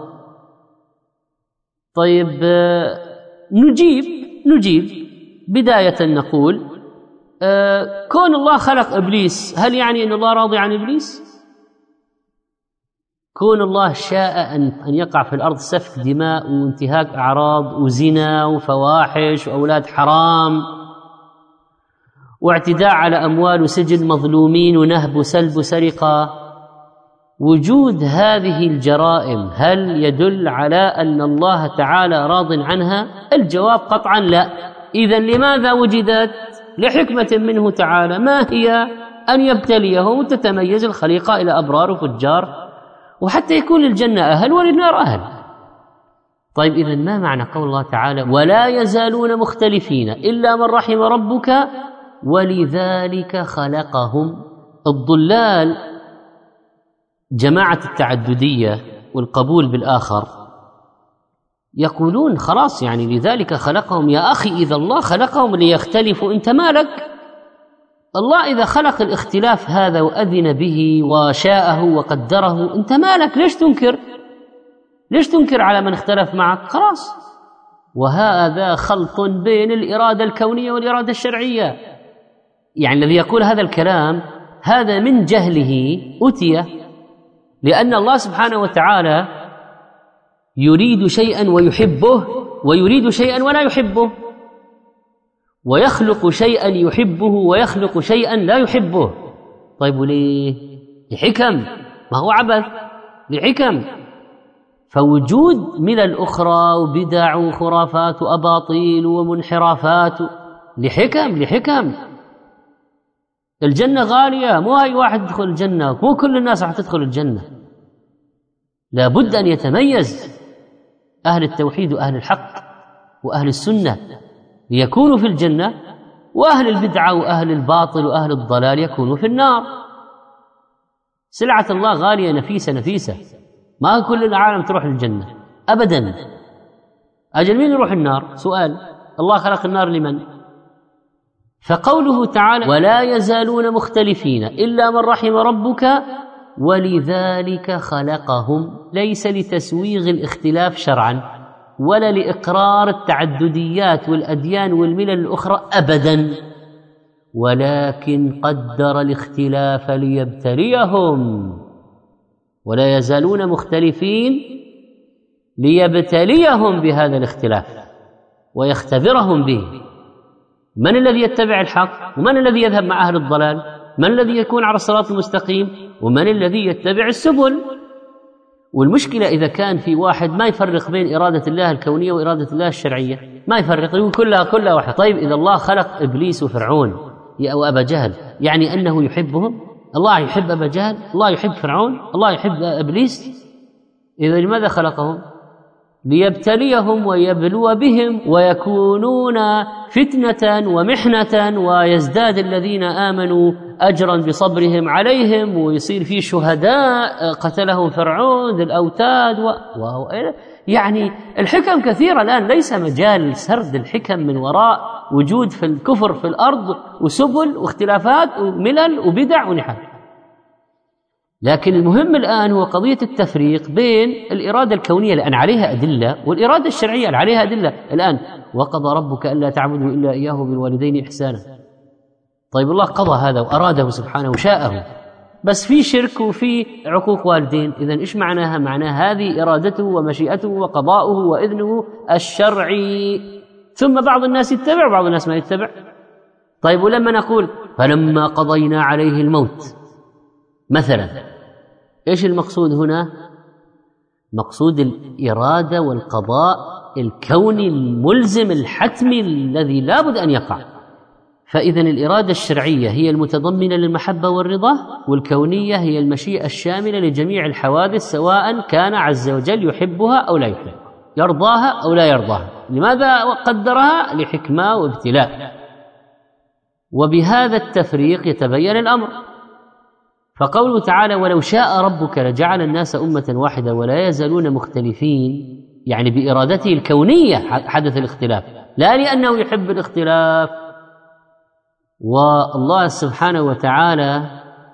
طيب نجيب بداية نقول كون الله خلق إبليس هل يعني أن الله راضي عن إبليس؟ كون الله شاء أن يقع في الأرض سفك دماء وانتهاك أعراض وزنا وفواحش وأولاد حرام واعتداء على أموال وسجن مظلومين ونهب وسلب وسرقة، وجود هذه الجرائم هل يدل على أن الله تعالى راض عنها؟ الجواب قطعا لا. إذن لماذا وجدت؟ لحكمة منه تعالى، ما هي؟ أن يبتليهم وتتميز الخليقة إلى أبرار وفجار، وحتى يكون للجنة أهل وللنار أهل. طيب إذن ما معنى قول الله تعالى ولا يزالون مختلفين إلا من رحم ربك ولذلك خلقهم؟ الضلال جماعة التعددية والقبول بالآخر يقولون خلاص يعني لذلك خلقهم. يا أخي إذا الله خلقهم ليختلفوا أنت مالك؟ الله إذا خلق الاختلاف هذا وأذن به وشاءه وقدره أنت مالك؟ ليش تنكر؟ ليش تنكر على من اختلف معك؟ خلاص. وهذا خلط بين الإرادة الكونية والإرادة الشرعية. يعني الذي يقول هذا الكلام هذا من جهله أتي، لأن الله سبحانه وتعالى يريد شيئا ويحبه ويريد شيئا ولا يحبه، ويخلق شيئا يحبه ويخلق شيئا لا يحبه. طيب وليه؟ لحكم، ما هو عبث، لحكم. فوجود ملل أخرى وبدع وخرافات وأباطيل ومنحرافات لحكم. الجنة غالية، مو أي واحد يدخل الجنة، مو كل الناس راح تدخل الجنة. لابد أن يتميز أهل التوحيد وأهل الحق وأهل السنة ليكونوا في الجنة، وأهل البدعة وأهل الباطل وأهل الضلال يكونوا في النار. سلعة الله غالية نفيسة، ما كل العالم تروح للجنة أبدا. أجل مين يروح النار؟ سؤال. الله خلق النار لمن؟ فقوله تعالى ولا يزالون مختلفين إلا من رحم ربك ولذلك خلقهم ليس لتسويغ الاختلاف شرعا ولا لإقرار التعدديات والأديان والملل الأخرى أبدا، ولكن قدر الاختلاف ليبتليهم، ولا يزالون مختلفين ليبتليهم بهذا الاختلاف ويختبرهم به. من الذي يتبع الحق ومن الذي يذهب مع أهل الضلال؟ من الذي يكون على الصراط المستقيم ومن الذي يتبع السبل؟ والمشكلة إذا كان في واحد ما يفرق بين إرادة الله الكونية وإرادة الله الشرعية، ما يفرق، يقول كلها واحد. طيب إذا الله خلق إبليس وفرعون أو أبا جهل، يعني أنه يحبهم؟ الله يحب أبا جهل؟ الله يحب فرعون؟ الله يحب إبليس؟ إذا لماذا خلقهم؟ ليبتليهم ويبلو بهم ويكونون فتنة ومحنة، ويزداد الذين آمنوا أجرا بصبرهم عليهم، ويصير في شهداء قتلهم فرعون ذي الأوتاد يعني الحكم كثيرة الآن، ليس مجال سرد الحكم من وراء وجود في الكفر في الأرض وسبل واختلافات وملل وبدع ونحل. لكن المهم الآن هو قضية التفريق بين الإرادة الكونية لأن عليها أدلة والإرادة الشرعية اللي عليها أدلة. الآن وقضى ربك ألا تعبدوا إلا إياه بالوالدين إحسانا. طيب الله قضى هذا وأراده سبحانه وشاءه، بس في شرك وفي عقوق والدين، إذن إيش معناها؟ معناها هذه إرادته ومشيئته وقضاؤه وإذنه الشرعي، ثم بعض الناس يتبع وبعض الناس ما يتبع. طيب ولما نقول فلما قضينا عليه الموت مثلا، إيش المقصود هنا؟ مقصود الإرادة والقضاء الكوني الملزم الحتمي الذي لا بد أن يقع. فإذن الإرادة الشرعية هي المتضمنة للمحبة والرضا، والكونية هي المشيئة الشاملة لجميع الحوادث سواء كان عز وجل يحبها أو لا يحبها، يرضاها أو لا يرضاها. لماذا قدرها؟ لحكمة وابتلاء. وبهذا التفريق يتبين الأمر. فقوله تعالى ولو شاء ربك لجعل الناس أمة واحدة ولا يزالون مختلفين، يعني بإرادته الكونية حدث الاختلاف، لا لأنه يحب الاختلاف. والله سبحانه وتعالى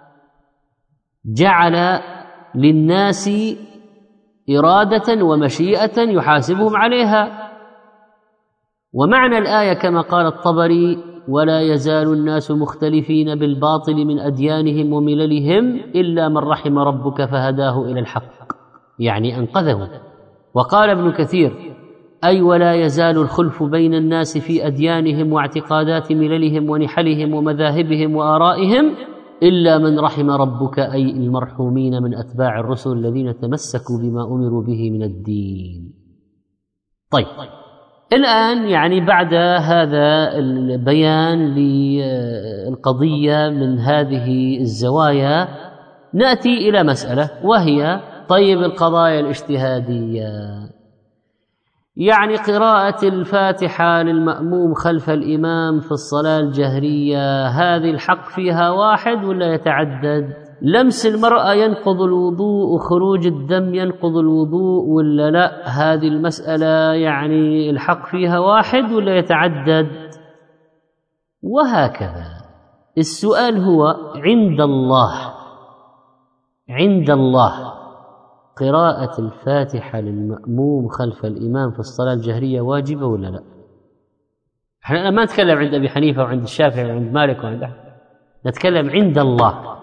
جعل للناس إرادة ومشيئة يحاسبهم عليها. ومعنى الآية كما قال الطبري ولا يزال الناس مختلفين بالباطل من أديانهم ومللهم إلا من رحم ربك فهداه إلى الحق، يعني أنقذه. وقال ابن كثير أي ولا يزال الخلف بين الناس في أديانهم واعتقادات مللهم ونحلهم ومذاهبهم وآرائهم إلا من رحم ربك، أي المرحومين من أتباع الرسل الذين تمسكوا بما أمروا به من الدين. طيب الآن يعني بعد هذا البيان للقضية من هذه الزوايا نأتي إلى مسألة، وهي طيب القضايا الاجتهادية. يعني قراءة الفاتحة للمأموم خلف الإمام في الصلاة الجهرية، هذه الحق فيها واحد ولا يتعدد؟ لمس المرأة ينقض الوضوء وخروج الدم ينقض الوضوء ولا لا؟ هذه المسألة يعني الحق فيها واحد ولا يتعدد؟ وهكذا. السؤال هو عند الله قراءة الفاتحة للمأموم خلف الإمام في الصلاة الجهرية واجبة ولا لا؟ احنا ما نتكلم عند أبي حنيفة وعند الشافعي وعند مالك وعند أحمد، نتكلم عند الله.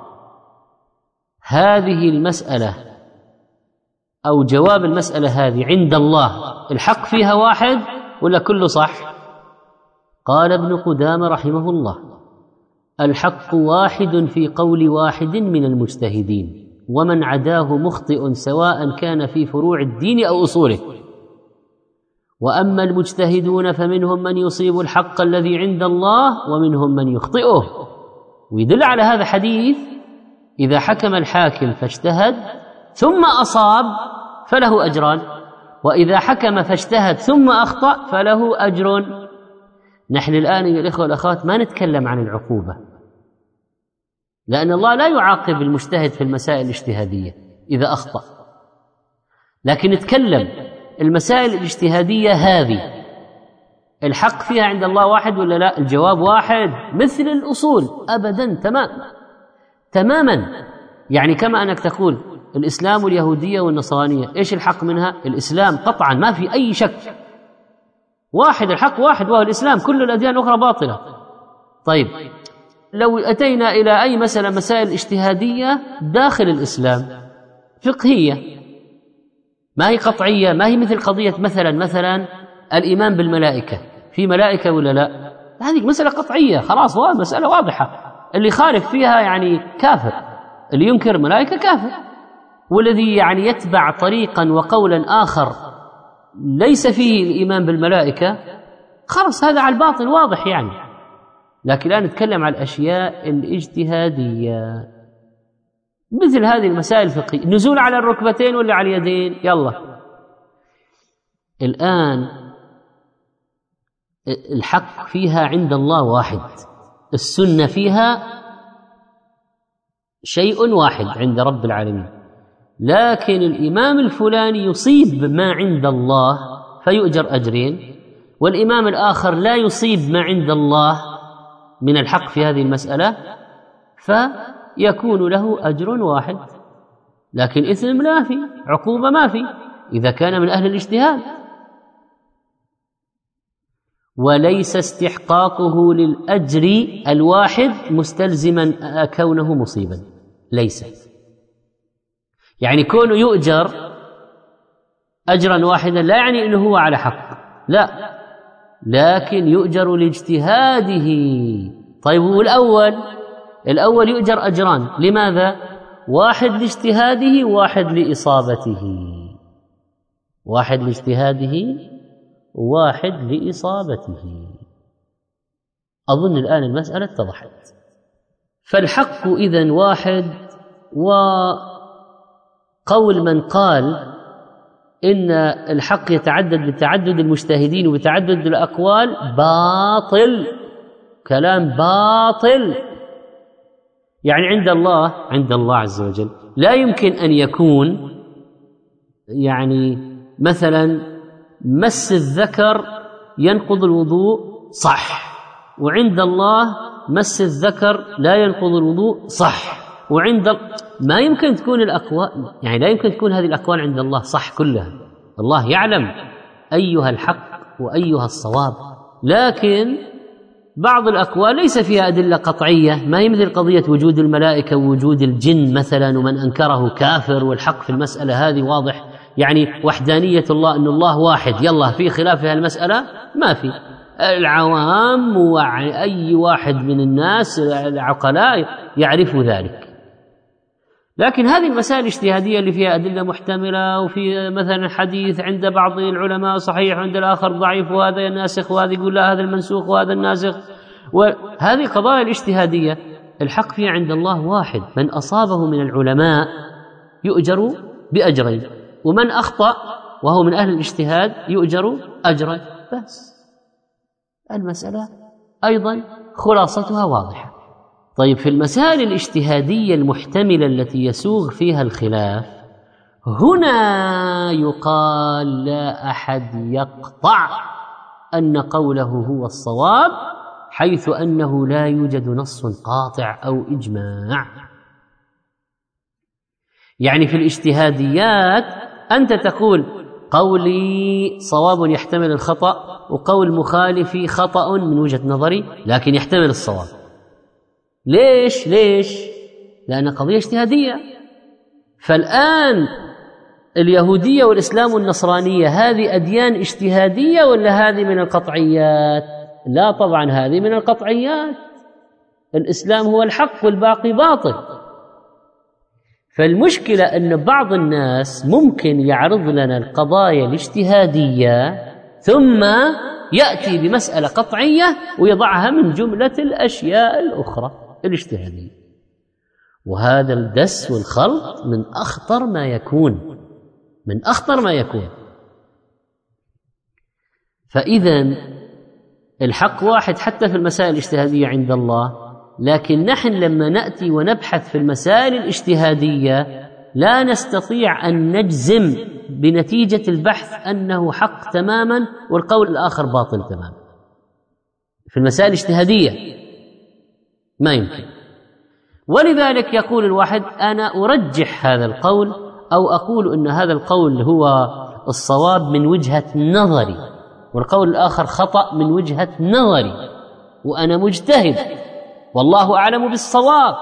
هذه المسألة أو جواب المسألة هذه عند الله الحق فيها واحد ولا كله صح؟ قال ابن قدامة رحمه الله الحق واحد في قول واحد من المجتهدين، ومن عداه مخطئ سواء كان في فروع الدين أو أصوله. وأما المجتهدون فمنهم من يصيب الحق الذي عند الله ومنهم من يخطئه. ويدل على هذا حديث إذا حكم الحاكم فاجتهد ثم أصاب فله أجران، وإذا حكم فاجتهد ثم أخطأ فله أجر. نحن الآن يا الإخوة والأخوات ما نتكلم عن العقوبة، لأن الله لا يعاقب المجتهد في المسائل الاجتهادية إذا أخطأ، لكن نتكلم المسائل الاجتهادية هذه الحق فيها عند الله واحد ولا لا؟ الجواب واحد، مثل الأصول أبدا تماما. يعني كما أنك تقول الإسلام واليهودية والنصرانية إيش الحق منها؟ الإسلام قطعا ما في أي شك، واحد الحق واحد وهو الإسلام، كل الأديان الأخرى باطلة. طيب لو أتينا إلى أي مسائل اجتهادية داخل الإسلام فقهية ما هي قطعية، ما هي مثل قضية مثلا الإيمان بالملائكة، في ملائكة ولا لا، هذه مسألة قطعية خلاص، مسألة واضحة، اللي خالف فيها يعني كافر، اللي ينكر ملائكة كافر، والذي يعني يتبع طريقا وقولا آخر ليس فيه الإيمان بالملائكة خلاص هذا على الباطل واضح يعني. لكن الآن نتكلم عن الأشياء الاجتهادية مثل هذه المسائل الفقهية، نزول على الركبتين ولا على اليدين، يلا الآن الحق فيها عند الله واحد، السنة فيها شيء واحد عند رب العالمين، لكن الإمام الفلاني يصيب ما عند الله فيؤجر أجرين، والإمام الآخر لا يصيب ما عند الله من الحق في هذه المسألة فيكون له أجر واحد، لكن إثم لا في، عقوبة ما في إذا كان من أهل الاجتهاد. وليس استحقاقه للأجر الواحد مستلزما كونه مصيبا، ليس يعني كونه يؤجر أجرا واحدا لا يعني أنه هو على حق، لا، لكن يؤجر لاجتهاده. طيب الأول يؤجر أجران، لماذا؟ واحد لاجتهاده وواحد لإصابته، واحد لاجتهاده وواحد لإصابته. أظن الآن المسألة اتضحت. فالحق إذن واحد، وقول من قال إن الحق يتعدد بتعدد المجتهدين وبتعدد الأقوال باطل، كلام باطل. يعني عند الله عز وجل لا يمكن أن يكون يعني مثلا مس الذكر ينقض الوضوء صح، وعند الله مس الذكر لا ينقض الوضوء صح، ما يمكن تكون الأقوال، يعني لا يمكن تكون هذه الأقوال عند الله صح كلها. الله يعلم أيها الحق وأيها الصواب، لكن بعض الأقوال ليس فيها أدلة قطعية، ما هي مثل قضية وجود الملائكة ووجود الجن مثلا، ومن أنكره كافر، والحق في المسألة هذه واضح، يعني وحدانية الله أن الله واحد، يلا في خلاف في المسألة ما في، العوام وأي واحد من الناس العقلاء يعرف ذلك. لكن هذه المسائل الاجتهادية اللي فيها أدلة محتملة، وفي مثلا حديث عند بعض العلماء صحيح وعند الآخر ضعيف، وهذا الناسخ وهذا يقول لا هذا المنسوخ وهذا الناسخ، وهذه قضايا الاجتهادية الحق فيها عند الله واحد، من أصابه من العلماء يؤجر بأجرين، ومن أخطأ وهو من أهل الاجتهاد يؤجر أجرا. بس المسألة أيضا خلاصتها واضحة. طيب في المسائل الاجتهادية المحتملة التي يسوغ فيها الخلاف، هنا يقال لا أحد يقطع أن قوله هو الصواب، حيث أنه لا يوجد نص قاطع أو إجماع. يعني في الاجتهاديات أنت تقول قولي صواب يحتمل الخطأ، وقول مخالفي خطأ من وجهة نظري لكن يحتمل الصواب. ليش؟ لأن قضية اجتهادية. فالآن اليهودية والإسلام والنصرانية هذه أديان اجتهادية ولا هذه من القطعيات؟ لا طبعا هذه من القطعيات، الإسلام هو الحق والباقي باطل. فالمشكلة أن بعض الناس ممكن يعرض لنا القضايا الاجتهادية ثم يأتي بمسألة قطعية ويضعها من جملة الأشياء الأخرى الاجتهادية، وهذا الدس والخلط من أخطر ما يكون. فإذا الحق واحد حتى في المسائل الاجتهادية عند الله، لكن نحن لما نأتي ونبحث في المسائل الاجتهادية لا نستطيع أن نجزم بنتيجة البحث أنه حق تماما والقول الآخر باطل تماما. في المسائل الاجتهادية ما يمكن، ولذلك يقول الواحد أنا أرجح هذا القول، أو أقول أن هذا القول هو الصواب من وجهة نظري، والقول الآخر خطأ من وجهة نظري، وأنا مجتهد، والله أعلم بالصواب.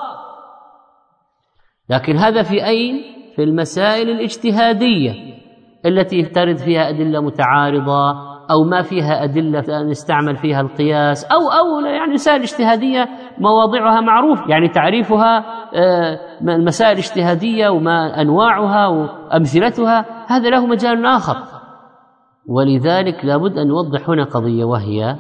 لكن هذا في أين؟ في المسائل الاجتهادية التي ترد فيها أدلة متعارضة أو ما فيها أدلة نستعمل فيها القياس أو يعني مسائل اجتهادية مواضعها معروف، يعني تعريفها المسائل الاجتهادية وما أنواعها وأمثلتها، هذا له مجال آخر. ولذلك لابد أن نوضح هنا قضية، وهي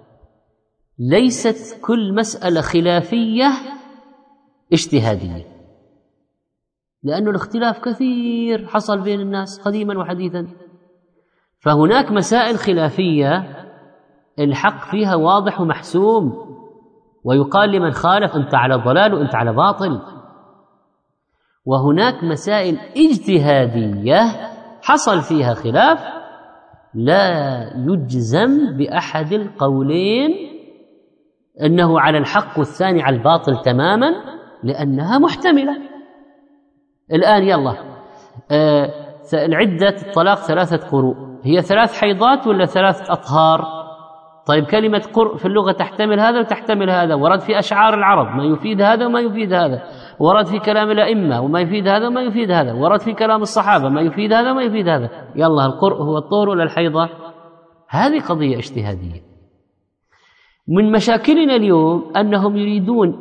ليست كل مسألة خلافية اجتهادية، لأن الاختلاف كثير حصل بين الناس قديما وحديثا. فهناك مسائل خلافية الحق فيها واضح ومحسوم، ويقال لمن خالف أنت على ضلال وأنت على باطل. وهناك مسائل اجتهادية حصل فيها خلاف لا يجزم بأحد القولين أنه على الحق والثاني على الباطل تماما، لأنها محتملة. الآن يلا العدة الطلاق 3 قروء، هي 3 حيضات ولا 3 أطهار؟ طيب كلمة قرء في اللغة تحتمل هذا وتحتمل هذا، ورد في أشعار العرب ما يفيد هذا وما يفيد هذا، ورد في كلام الأئمة وما يفيد هذا وما يفيد هذا، ورد في كلام الصحابة ما يفيد هذا وما يفيد هذا. يلا القرء هو الطهر ولا الحيضة؟ هذه قضية اجتهادية. من مشاكلنا اليوم أنهم يريدون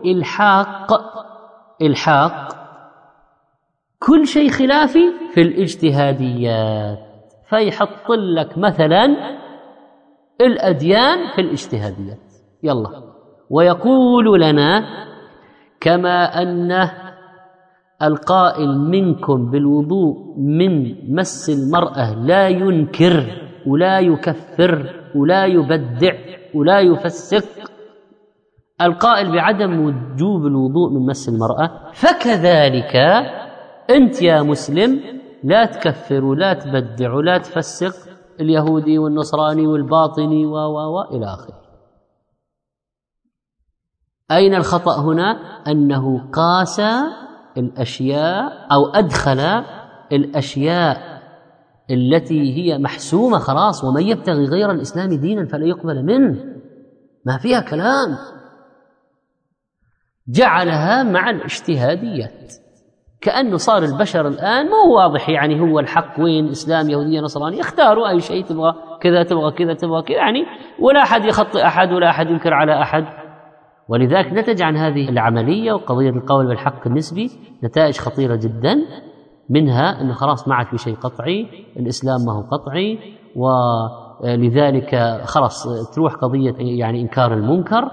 إلحاق كل شيء خلافي في الاجتهاديات، فيحط لك مثلا الأديان في الاجتهاديات، يلا، ويقول لنا كما أن القائل منكم بالوضوء من مس المرأة لا ينكر ولا يكفر ولا يبدع ولا يفسق القائل بعدم وجوب الوضوء من مس المرأة، فكذلك أنت يا مسلم لا تكفر ولا تبدع ولا تفسق اليهودي والنصراني والباطني إلى آخره. أين الخطأ هنا؟ أنه قاس الأشياء أو أدخل الأشياء التي هي محسومة خلاص، ومن يبتغي غير الإسلام دينا فلا يقبل منه، ما فيها كلام، جعلها مع الاجتهاديات، كأنه صار البشر الآن مو واضح يعني هو الحق وين، إسلام يهودية نصرانية، يختاروا أي شيء، تبغى كذا تبغى كذا تبغى كذا، يعني ولا أحد يخطئ أحد ولا أحد ينكر على أحد. ولذلك نتج عن هذه العملية وقضية القول بالحق النسبي نتائج خطيرة جدا، منها أنه خلاص ما عاد في شيء قطعي، الإسلام ما هو قطعي، ولذلك خلاص تروح قضية يعني إنكار المنكر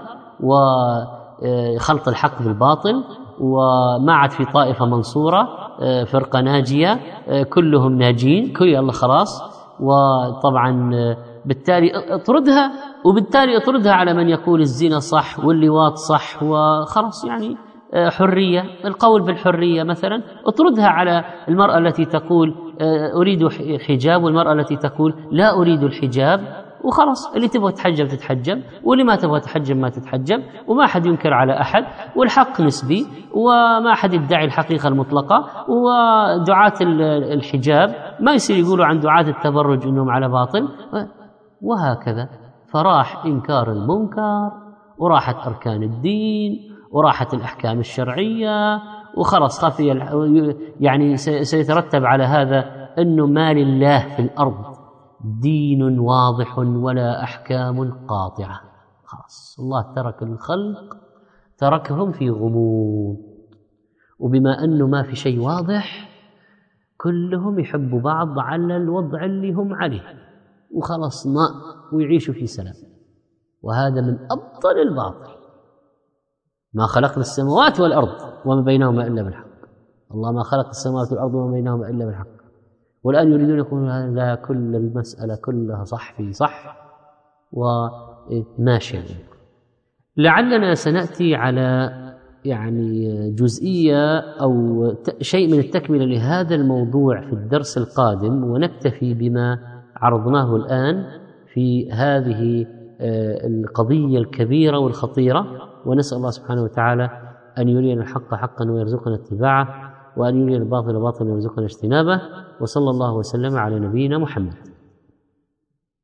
وخلط الحق بالباطل، وما عاد في طائفة منصورة فرقة ناجية كلهم ناجين كل الله خلاص. وطبعا بالتالي اطردها، وبالتالي اطردها على من يقول الزنا صح واللواط صح وخلاص، يعني حرية، القول بالحرية مثلا اطردها على المرأة التي تقول أريد حجاب والمرأة التي تقول لا أريد الحجاب، وخلاص اللي تبغى تحجب تتحجب واللي ما تبغى تحجب ما تتحجب، وما أحد ينكر على أحد، والحق نسبي وما أحد يدعي الحقيقة المطلقة. ودعاة الحجاب ما يصير يقولوا عن دعاة التبرج إنهم على باطل، وهكذا. فراح إنكار المنكر وراحت أركان الدين وراحت الأحكام الشرعية، وخلاص خفي يعني سيترتب على هذا أنه ما لله في الأرض دين واضح ولا أحكام قاطعة، خلاص الله ترك الخلق تركهم في غموض. وبما أنه ما في شيء واضح كلهم يحبوا بعض على الوضع اللي هم عليه وخلاص ويعيشوا في سلام. وهذا من أبطل الباطل. ما خلقنا السماوات والأرض وما بينهما إلا بالحق، الله ما خلق السماوات والأرض وما بينهما إلا بالحق، والآن يريدون يقولون هذا كل المسألة كلها صح في صح وماشي. لعلنا سنأتي على يعني جزئية أو شيء من التكملة لهذا الموضوع في الدرس القادم، ونكتفي بما عرضناه الآن في هذه القضية الكبيرة والخطيرة. ونسأل الله سبحانه وتعالى أن يرينا الحق حقا ويرزقنا اتباعه، وأن يرينا الباطل باطلا ويرزقنا اجتنابه. وصلى الله وسلم على نبينا محمد.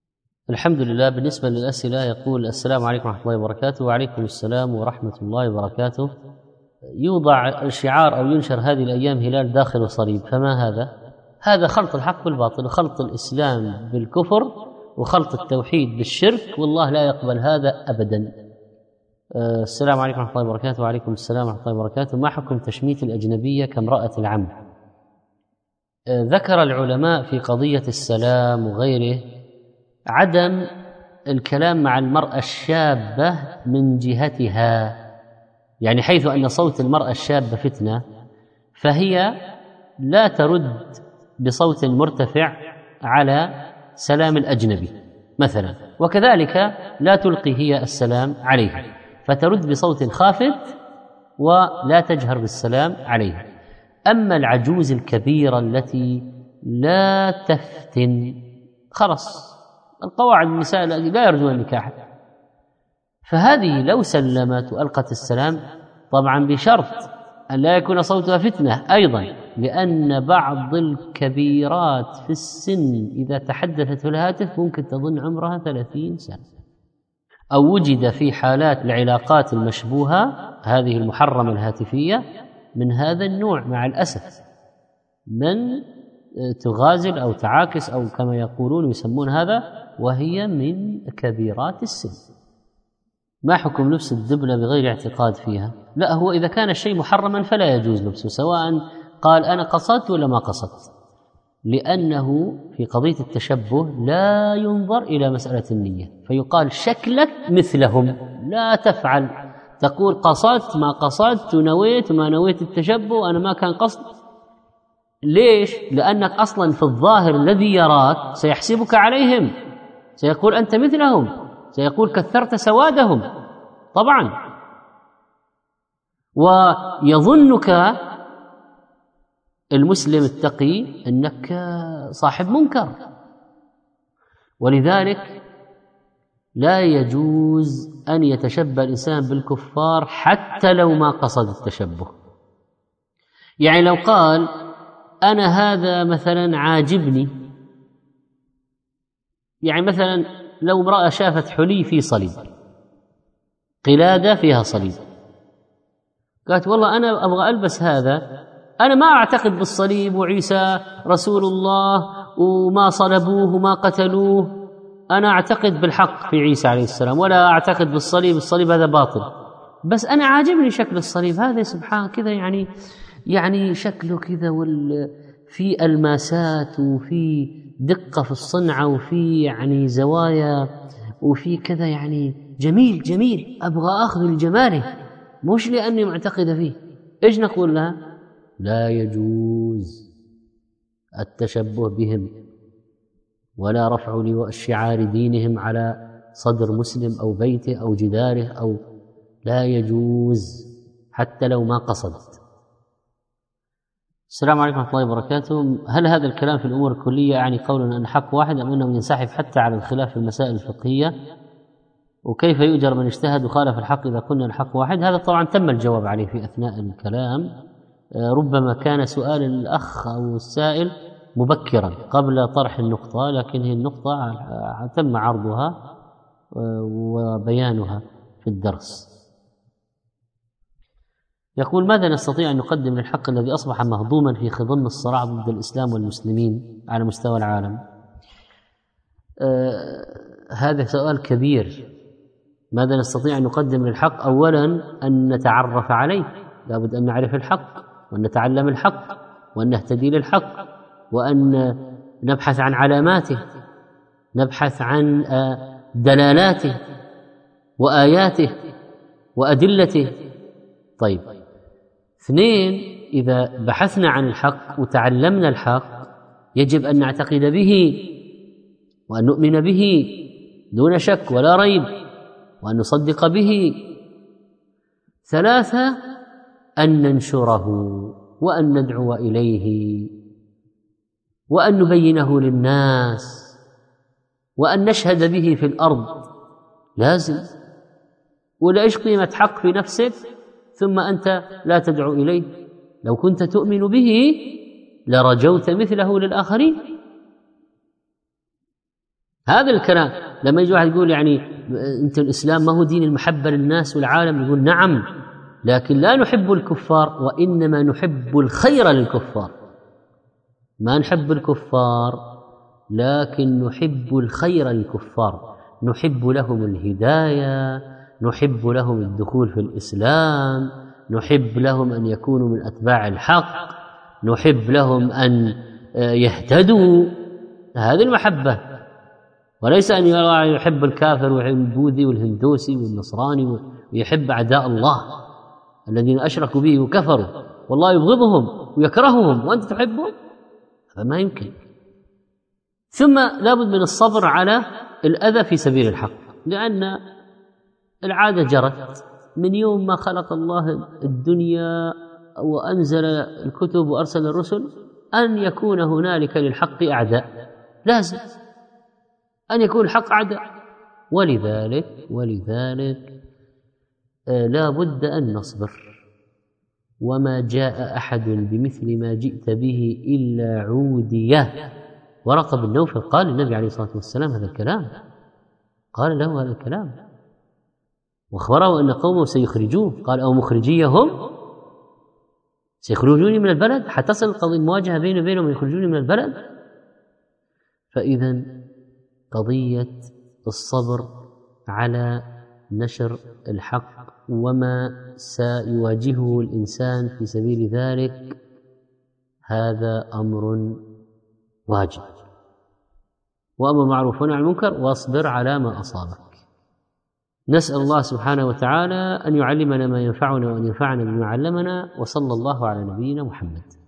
الحمد لله. بالنسبة للأسئلة يقول: السلام عليكم ورحمة الله وبركاته. وعليكم السلام ورحمة الله وبركاته. يوضع الشعار أو ينشر هذه الأيام هلال داخل صليب، فما هذا؟ هذا خلط الحق بالباطل، وخلط الإسلام بالكفر، وخلط التوحيد بالشرك، والله لا يقبل هذا أبدا. السلام عليكم ورحمة الله وبركاته. وعليكم السلام ورحمة الله وبركاته. ما حكم تشميت الأجنبية كامرأة العم؟ ذكر العلماء في قضية السلام وغيره عدم الكلام مع المرأة الشابة من جهتها، يعني حيث أن صوت المرأة الشابة فتنة، فهي لا ترد بصوت مرتفع على سلام الأجنبي مثلا، وكذلك لا تلقي هي السلام عليه، فترد بصوت خافت ولا تجهر بالسلام عليه. أما العجوز الكبيرة التي لا تفتن، خلص القواعد النساء لا يرجون النكاح، فهذه لو سلمت وألقت السلام، طبعا بشرط أن لا يكون صوتها فتنة أيضا، لأن بعض الكبيرات في السن إذا تحدثت في الهاتف ممكن تظن عمرها 30 سنة، أو وجد في حالات العلاقات المشبوهة هذه المحرمة الهاتفية من هذا النوع مع الأسف، من تغازل أو تعاكس أو كما يقولون يسمون هذا، وهي من كبيرات السن. ما حكم لبس الدبلة بغير اعتقاد فيها؟ لا، هو إذا كان الشيء محرما فلا يجوز لبسه، سواء قال أنا قصدت ولا ما قصدت، لأنه في قضية التشبه لا ينظر إلى مسألة النية، فيقال شكلك مثلهم، لا تفعل، تقول قصدت ما قصدت، نويت ما نويت التشبه، أنا ما كان قصد. ليش؟ لأنك أصلا في الظاهر الذي يراك سيحسبك عليهم، سيقول أنت مثلهم، سيقول كثرت سوادهم طبعا، ويظنك المسلم التقي أنك صاحب منكر، ولذلك لا يجوز أن يتشبه الإنسان بالكفار حتى لو ما قصد التشبه. يعني لو قال أنا هذا مثلا عاجبني، يعني مثلا لو امرأة شافت حلي في صليب، قلادة فيها صليب، قالت والله أنا أبغى ألبس هذا، أنا ما أعتقد بالصليب وعيسى رسول الله وما صلبوه وما قتلوه، أنا أعتقد بالحق في عيسى عليه السلام، ولا أعتقد بالصليب، الصليب هذا باطل، بس أنا عاجبني شكل الصليب هذا سبحان كذا، يعني شكله كذا، في الماسات وفي دقة في الصنعة وفي يعني زوايا وفي كذا، يعني جميل، أبغى أخذ الجماله، مش لأني معتقد فيه. إيش نقول لها؟ لا يجوز التشبه بهم، ولا رفع لواء شعار دينهم على صدر مسلم أو بيته أو جداره، أو لا يجوز حتى لو ما قصدت. السلام عليكم ورحمة الله وبركاته. هل هذا الكلام في الأمور الكلية يعني قول أن حق واحد، أم أنه ينسحب حتى على الخلاف في المسائل الفقهية؟ وكيف يؤجر من اجتهد وخالف الحق إذا قلنا الحق واحد؟ هذا طبعا تم الجواب عليه في أثناء الكلام، ربما كان سؤال الأخ أو السائل مبكرا قبل طرح النقطة، لكن هي النقطة تم عرضها وبيانها في الدرس. يقول: ماذا نستطيع أن نقدم للحق الذي أصبح مهضوما في خضم الصراع ضد الإسلام والمسلمين على مستوى العالم؟ هذا سؤال كبير. ماذا نستطيع أن نقدم للحق؟ أولا أن نتعرف عليه، لابد أن نعرف الحق وأن نتعلم الحق وأن نهتدي للحق وأن نبحث عن علاماته، نبحث عن دلالاته وآياته وأدلته. طيب، اثنين، إذا بحثنا عن الحق وتعلمنا الحق يجب أن نعتقد به وأن نؤمن به دون شك ولا ريب وأن نصدق به. ثلاثة، أن ننشره وأن ندعو إليه وأن نبينه للناس وأن نشهد به في الأرض، لازم. ولا إيش قيمة حق في نفسك ثم أنت لا تدعو إليه؟ لو كنت تؤمن به لرجوت مثله للآخرين. هذا الكلام. لما يجي واحد يقول يعني أنت الإسلام ما هو دين المحبة للناس والعالم، يقول نعم، لكن لا نحب الكفار، وإنما نحب الخير للكفار. ما نحب الكفار لكن نحب الخير للكفار، نحب لهم الهداية، نحب لهم الدخول في الإسلام، نحب لهم أن يكونوا من أتباع الحق، نحب لهم أن يهتدوا. هذه المحبة، وليس أن يحب الكافر ويحب البوذي والهندوسي والنصراني ويحب أعداء الله الذين أشركوا به وكفروا، والله يبغضهم ويكرههم وأنت تحبهم، فما يمكن. ثم لابد من الصبر على الأذى في سبيل الحق، لأن العادة جرت من يوم ما خلق الله الدنيا وأنزل الكتب وأرسل الرسل أن يكون هنالك للحق أعداء، لازم أن يكون الحق أعداء. ولذلك لا بد أن نصبر، وما جاء أحد بمثل ما جئت به إلا عوديه. ورقة بن نوفل قال للنبي عليه الصلاة والسلام هذا الكلام، قال له هذا الكلام واخبره أن قومه سيخرجوه، قال أو مخرجيهم سيخرجوني من البلد، حتصل القضية المواجهة بيني وبينهم ويخرجوني من البلد. فإذا قضية الصبر على نشر الحق وما سيواجهه الإنسان في سبيل ذلك هذا أمر واجب، وأمر معروف ونهي عن المنكر، واصبر على ما أصابك. نسأل الله سبحانه وتعالى أن يعلمنا ما ينفعنا وأن ينفعنا بما علمنا، وصلى الله على نبينا محمد.